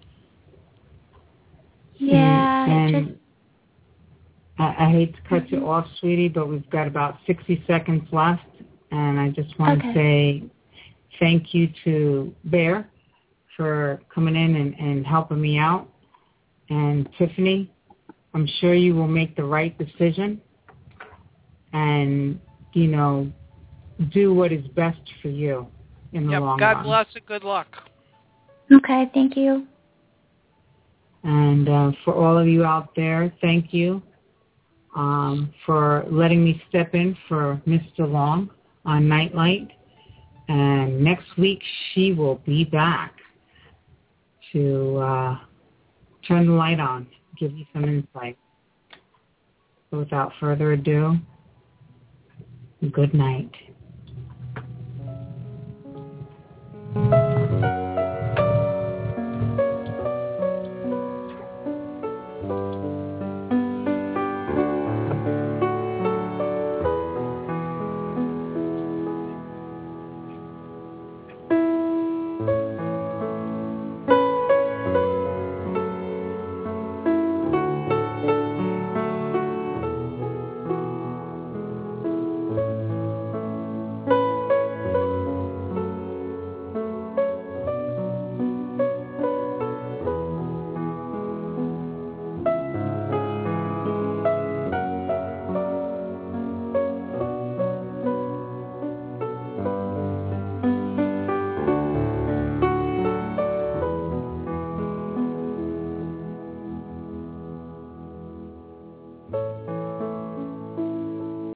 Yeah. And just... I, I hate to cut mm-hmm. you off, sweetie, but we've got about sixty seconds left, and I just want okay. to say thank you to Bear for coming in and, and helping me out. And Tiffany, I'm sure you will make the right decision and, you know, do what is best for you in the yep, long God run. God bless and good luck. Okay, thank you. And uh, for all of you out there, thank you um, for letting me step in for Mister Long on Nightlight. And next week she will be back to uh, turn the light on, give you some insight. So without further ado, good night.